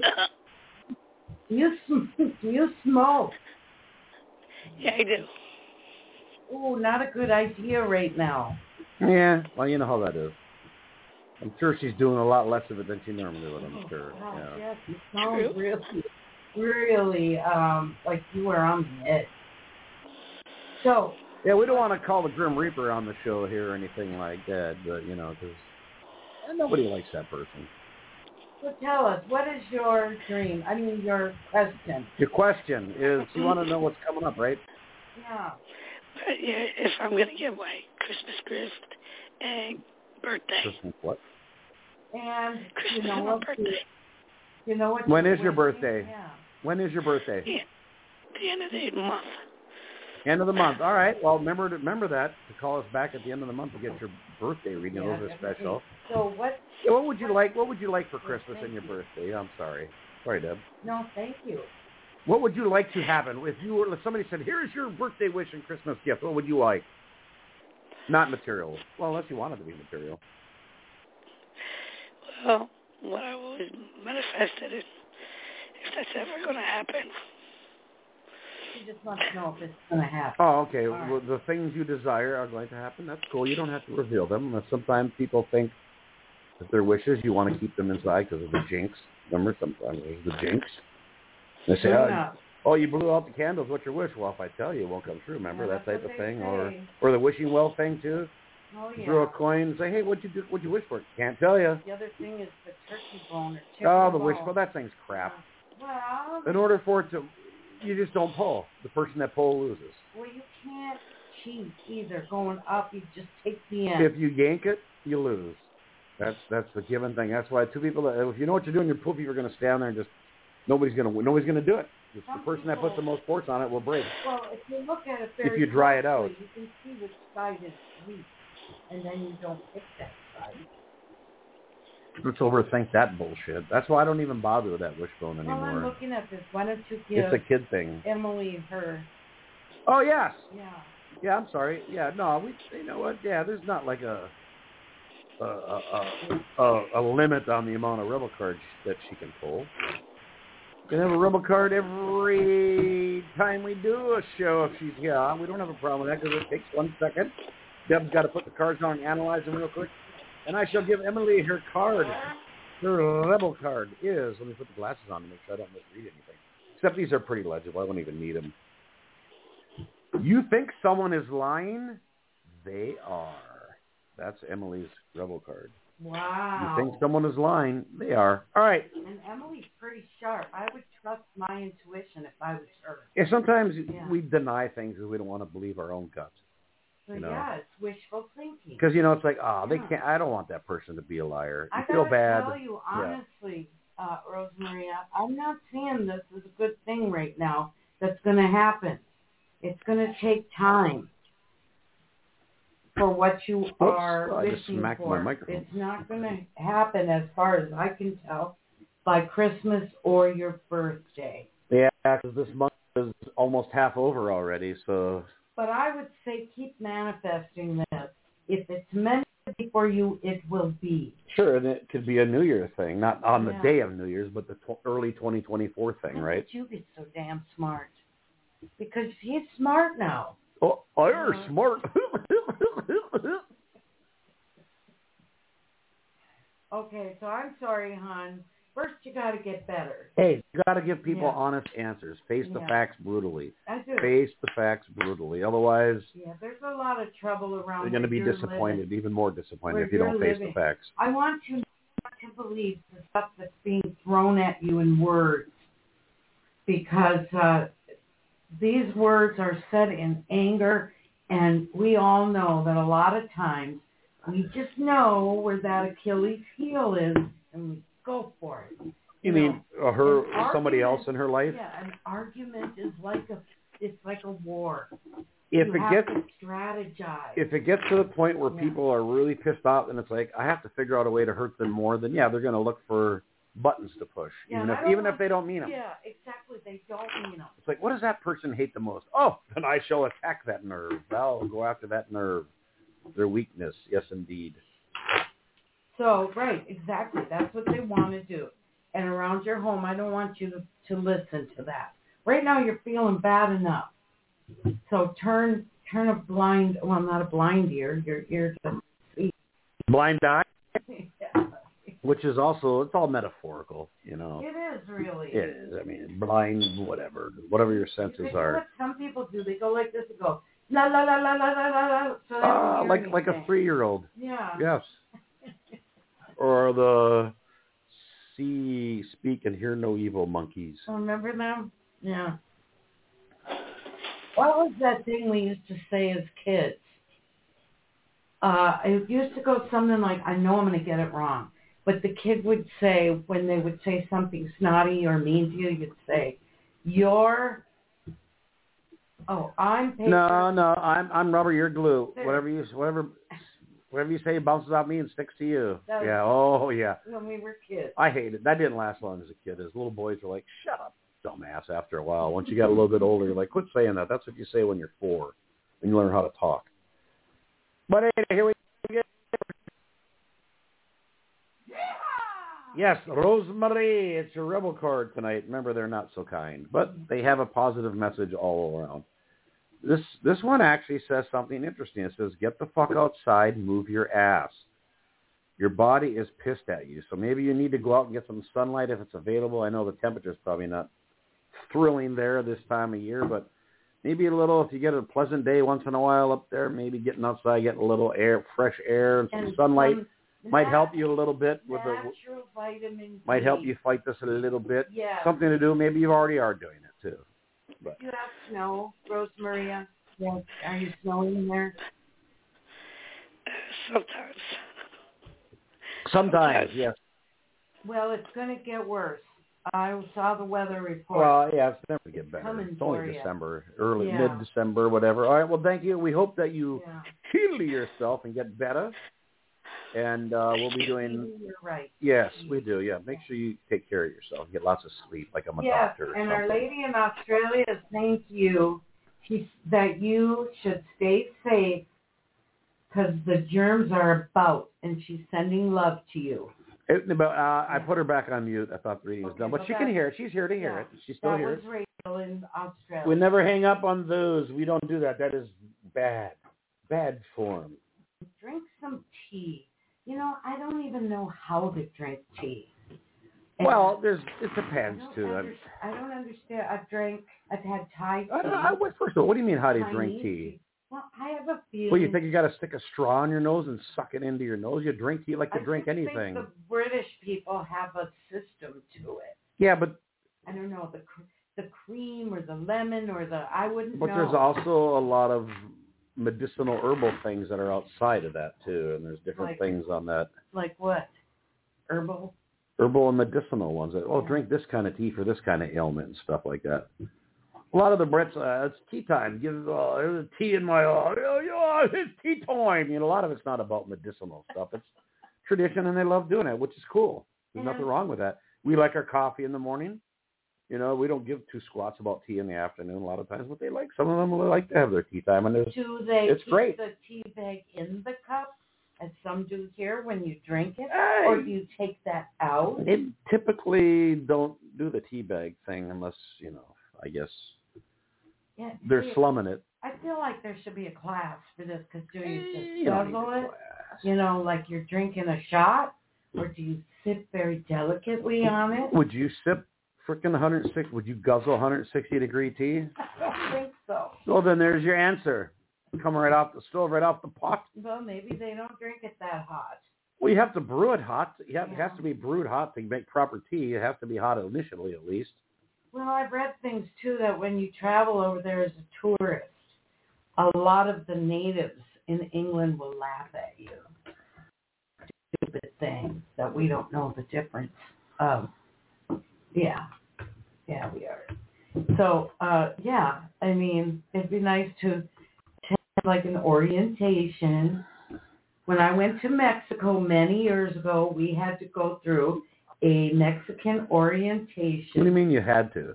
Do you smoke? Yeah, I do. Oh, not a good idea right now. Yeah, well, you know how that is. I'm sure she's doing a lot less of it than she normally would, I'm sure. Gosh, Yeah. yes, you sound really like you were on the edge. So. Yeah, we don't want to call the Grim Reaper on the show here or anything like that, but, you know, because nobody likes that person. So tell us, what is your dream? I mean, your question. Your question is, you want to know what's coming up, right? Yeah. Yeah, if I'm going to get my Christmas gift and birthday. Christmas what? And Christmas you know what? birthday. You know what? When is your birthday? Yeah. When is your birthday? Yeah, the end of the month. End of the month. All right. Well, remember that to call us back at the end of the month to get your birthday reading. Yeah, Those are special. So what? Yeah, what would you like? What would you like for Christmas and your birthday? I'm sorry. Sorry, Deb. No, thank you. What would you like to happen if somebody said, "Here's your birthday wish and Christmas gift"? What would you like? Not material. Well, unless you want it to be material. Well, what I always manifested is, if that's ever going to happen. You just want to know if it's going to happen. Oh, okay. Right. Well, the things you desire are going to happen. That's cool. You don't have to reveal them. Sometimes people think that their wishes, you want to keep them inside because of the jinx. Remember, sometimes there's the jinx. They say, oh, you blew out the candles. What's your wish? Well, if I tell you, it won't come true. Remember that type of thing? Say. Or the wishing well thing, too? Oh, yeah. Throw a coin and say, hey, what'd you wish for? Can't tell you. The other thing is the turkey bone or chicken Oh, the bone. wish. Well, that thing's crap. Well, in order for it to, you just don't pull. The person that pulls loses. Well, you can't cheat either. Going up, you just take the end. If you yank it, you lose. That's the given thing. That's why two people, if you know what you're doing, you're poopy, you're going to stand there and just, nobody's going to do it. Just the person that puts the most force on it will break. Well, if you look at it very if you dry it out. You can see which side is weak, and then you don't pick that side. Let's overthink that bullshit. That's why I don't even bother with that wishbone anymore. Well, I'm looking at this. Why don't you give it's a kid thing. Emily her... Oh, yes. Yeah. Yeah, I'm sorry. Yeah, no, you know what? Yeah, there's not like a limit on the amount of rebel cards that she can pull. You can have a rebel card every time we do a show if she's here. We don't have a problem with that because it takes 1 second. Deb's got to put the cards on and analyze them real quick. And I shall give Emily her card. Her rebel card is, let me put the glasses on to make sure I don't misread anything. Except these are pretty legible. I wouldn't even need them. You think someone is lying? They are. That's Emily's rebel card. Wow. You think someone is lying? They are. All right. And Emily's pretty sharp. I would trust my intuition if I was her. Yeah, sometimes we deny things because we don't want to believe our own guts. So you know? Yeah, it's wishful thinking. Because, it's like, they can't, I don't want that person to be a liar. You feel bad. I gotta tell you, honestly, Rosemary, I'm not saying this is a good thing right now that's going to happen. It's going to take time for what you are wishing for. It's not going to happen, as far as I can tell, by Christmas or your birthday. Yeah, because this month is almost half over already, so... But I would say keep manifesting this. If it's meant to be for you, it will be. Sure, and it could be a New Year thing, not on the day of New Year's, but the early 2024 thing, right? How did you get so damn smart? Because he's smart now. Oh, you're smart. Okay, so I'm sorry, hon. First, you got to get better. Hey, you got to give people honest answers. Face the facts brutally. I do. Face the facts brutally. Otherwise, there's a lot of trouble around. You're going to be disappointed, even more disappointed if you don't face the facts. I want you not to believe the stuff that's being thrown at you in words, because these words are said in anger, and we all know that a lot of times we just know where that Achilles heel is, and we go for it. You mean somebody else in her life? Yeah, an argument is like a war. If you it have gets to strategize. If it gets to the point where people are really pissed off, and it's like I have to figure out a way to hurt them more, then they're going to look for buttons to push, even if they don't mean them. Yeah, exactly. They don't mean them. It's like, what does that person hate the most? Oh, then I shall attack that nerve. I'll go after that nerve. Their weakness, yes, indeed. So, right, exactly. That's what they want to do. And around your home, I don't want you to listen to that. Right now, you're feeling bad enough. So turn a blind, well, not a blind ear, your ear to see. Blind eye? Which is also, it's all metaphorical, you know. It is really. It is. I mean, blind, whatever your senses are. What some people do, they go like this and go la la la la la la la la. So they don't hear like a anything. 3-year-old. Yeah. Yes. Or the see, speak, and hear no evil monkeys. Remember them? Yeah. What was that thing we used to say as kids? It used to go something like, I know I'm going to get it wrong, but the kid would say, when they would say something snotty or mean to you, you'd say, I'm paper. No, I'm rubber, you're glue. Whatever you say bounces off me and sticks to you. Yeah, yeah. When we were kids. I hate it. That didn't last long as a kid. As little boys were like, shut up, dumbass, after a while. Once you got a little bit older, you're like, quit saying that. That's what you say when you're 4, when you learn how to talk. But anyway, here we go. Yes, Rosemary, it's your rebel card tonight. Remember, they're not so kind, but they have a positive message all around. This one actually says something interesting. It says, get the fuck outside, move your ass. Your body is pissed at you, so maybe you need to go out and get some sunlight if it's available. I know the temperature's probably not thrilling there this time of year, but maybe a little, if you get a pleasant day once in a while up there, maybe getting outside, getting a little air, fresh air, and some sunlight might help you a little bit. Natural vitamin D. Might help you fight this a little bit. Yeah. Something to do. Maybe you already are doing it, too. But. Do you have snow, Rosemaria? Yes. Are you snowing in there? Sometimes, yes. Well, it's going to get worse. I saw the weather report. Well, yeah, it's never going to get better. It's only December, mid-December, whatever. All right, well, thank you. We hope that you heal yourself and get better. And we'll be doing... You're right. Yes, we do, yeah. Make sure you take care of yourself. Get lots of sleep, like I'm a doctor. And Our Lady in Australia is saying to you that you should stay safe because the germs are about, and she's sending love to you. I put her back on mute. I thought the reading was done. But she can hear it. She's here to hear it. She still hears it. That was Rachel in Australia. We never hang up on those. We don't do that. That is bad. Bad form. Drink some tea. You know, I don't even know how to drink tea. Well, it depends, too. I don't understand. I've had Thai tea. First of all, what do you mean, how do you drink tea? Well, I have a feeling. Well, you think you got to stick a straw in your nose and suck it into your nose? You drink tea like you drink anything. I think the British people have a system to it. Yeah, but I don't know, the cream or the lemon or I wouldn't know. But there's also a lot of medicinal herbal things that are outside of that, too, and there's different things on that. Like what? Herbal and medicinal ones. Drink this kind of tea for this kind of ailment and stuff like that. A lot of the Brits, it's tea time. There's a tea in my, it's tea time. You know, a lot of it's not about medicinal stuff. It's tradition, and they love doing it, which is cool. There's nothing wrong with that. We like our coffee in the morning. You know, we don't give two squats about tea in the afternoon a lot of times, but some of them like to have their tea time, and it's great. Do they keep the tea bag in the cup, as some do here when you drink it, or do you take that out? They typically don't do the tea bag thing unless, I guess they're slumming it. I feel like there should be a class for this, because do you just guzzle it? You know, like you're drinking a shot, or do you sip very delicately on it? Would you sip freaking 106? Would you guzzle 160-degree tea? I don't think so. Well, then there's your answer. Come right off the stove, right off the pot. Well, maybe they don't drink it that hot. Well, you have to brew it hot. It has to be brewed hot to make proper tea. It has to be hot initially, at least. Well, I've read things, too, that when you travel over there as a tourist, a lot of the natives in England will laugh at you. Stupid things that we don't know the difference of. Yeah, we are. So, I mean, it'd be nice to have like an orientation. When I went to Mexico many years ago, we had to go through a Mexican orientation. What do you mean you had to?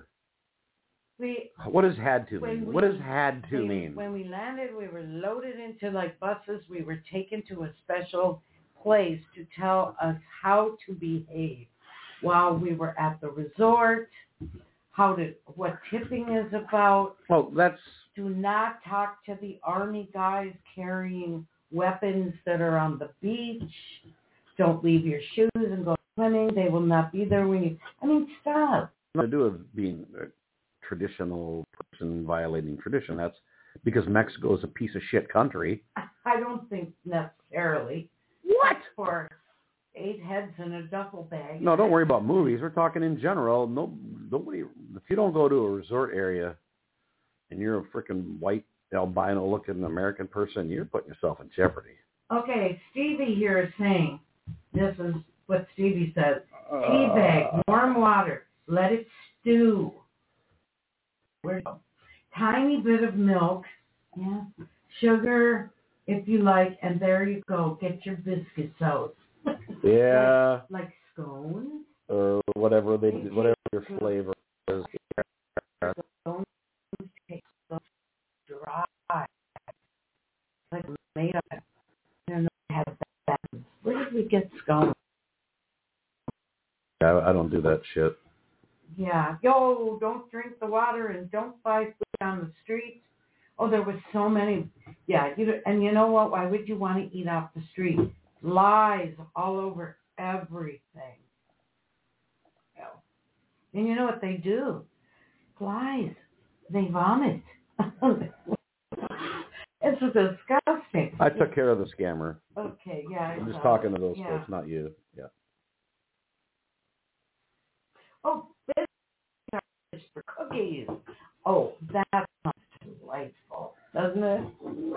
What does had to mean? What does had to mean? When we landed, we were loaded into like buses. We were taken to a special place to tell us how to behave while we were at the resort, what tipping is about. Well, do not talk to the army guys carrying weapons that are on the beach. Don't leave your shoes and go swimming. They will not be there when you. I mean, stop. Nothing to do with being a traditional person violating tradition. That's because Mexico is a piece of shit country. I don't think necessarily. What? For 8 heads in a duffel bag. No, don't worry about movies. We're talking in general. Nobody. If you don't go to a resort area and you're a freaking white albino-looking American person, you're putting yourself in jeopardy. Okay, Stevie here is saying, this is what Stevie says. Tea bag, warm water, let it stew. Tiny bit of milk, yeah, sugar if you like, and there you go. Get your biscuits out. Yeah. Like scones? Or whatever they do, whatever your flavor is. Scones taste so dry. Like made up. I don't know how that. Where did we get scones? I don't do that shit. Yeah. Yo, don't drink the water and don't buy food on the streets. Oh, there was so many. Yeah, and you know what? Why would you want to eat off the street? Lies all over everything. Yeah. And you know what they do? Flies. They vomit. It's disgusting. I took care of the scammer. Okay, yeah. I'm just talking to those folks, not you. Yeah. Oh, this is for cookies. Oh, that sounds delightful, doesn't it?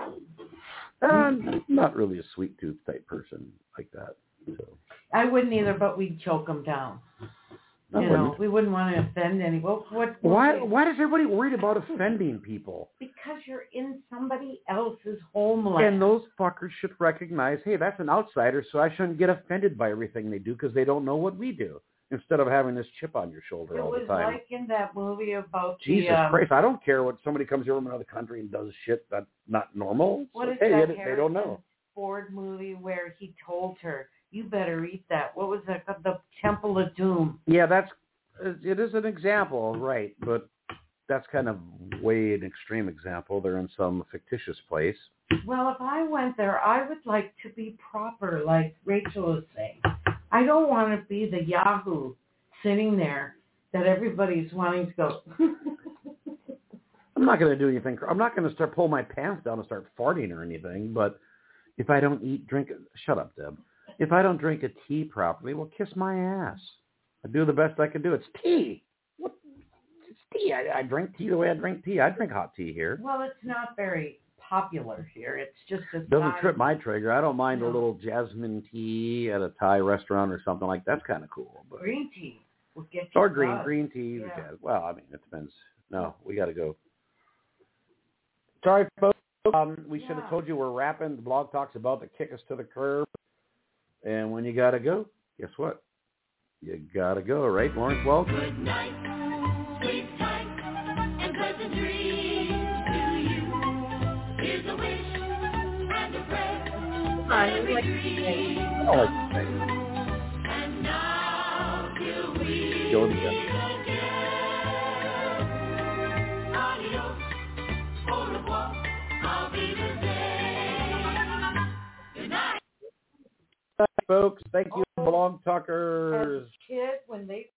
Not really a sweet tooth type person like that. So. I wouldn't either, but we'd choke them down. We wouldn't want to offend anyone. Why is everybody worried about offending people? Because you're in somebody else's homeland. And those fuckers should recognize, hey, that's an outsider, so I shouldn't get offended by everything they do because they don't know what we do. Instead of having this chip on your shoulder all the time. It was like in that movie about Jesus Christ, I don't care what somebody comes here from another country and does shit that's not normal. What is hey, that they don't know. Ford movie where he told her, you better eat that. What was that? The Temple of Doom. Yeah, it is an example, right, but that's kind of way an extreme example. They're in some fictitious place. Well, if I went there, I would like to be proper, like Rachel is saying. I don't want to be the Yahoo sitting there that everybody's wanting to go. I'm not going to do anything. I'm not going to start pulling my pants down and start farting or anything, but if I don't shut up, Deb. If I don't drink a tea properly, well, kiss my ass. I do the best I can do. It's tea. What? It's tea. I drink tea the way I drink tea. I drink hot tea here. Well, it's not very popular here. It's just doesn't trip my trigger. I don't mind a little jasmine tea at a Thai restaurant or something like that's kind of cool. But green tea will get you. Or green tea. Yeah. Well, I mean, it depends. No, we got to go. Sorry, folks. We should have told you we're wrapping. The blog talks about to kick us to the curb. And when you got to go, guess what? You got to go, right, Lawrence Welch? Good night, sweet tight, and pleasant dreams to you. Here's a wish and a prayer. I like to sing. I don't like to sing. And now till we Go meet again. Adios, au revoir, I'll be the same. Good night. Folks, thank you, Blog Talker.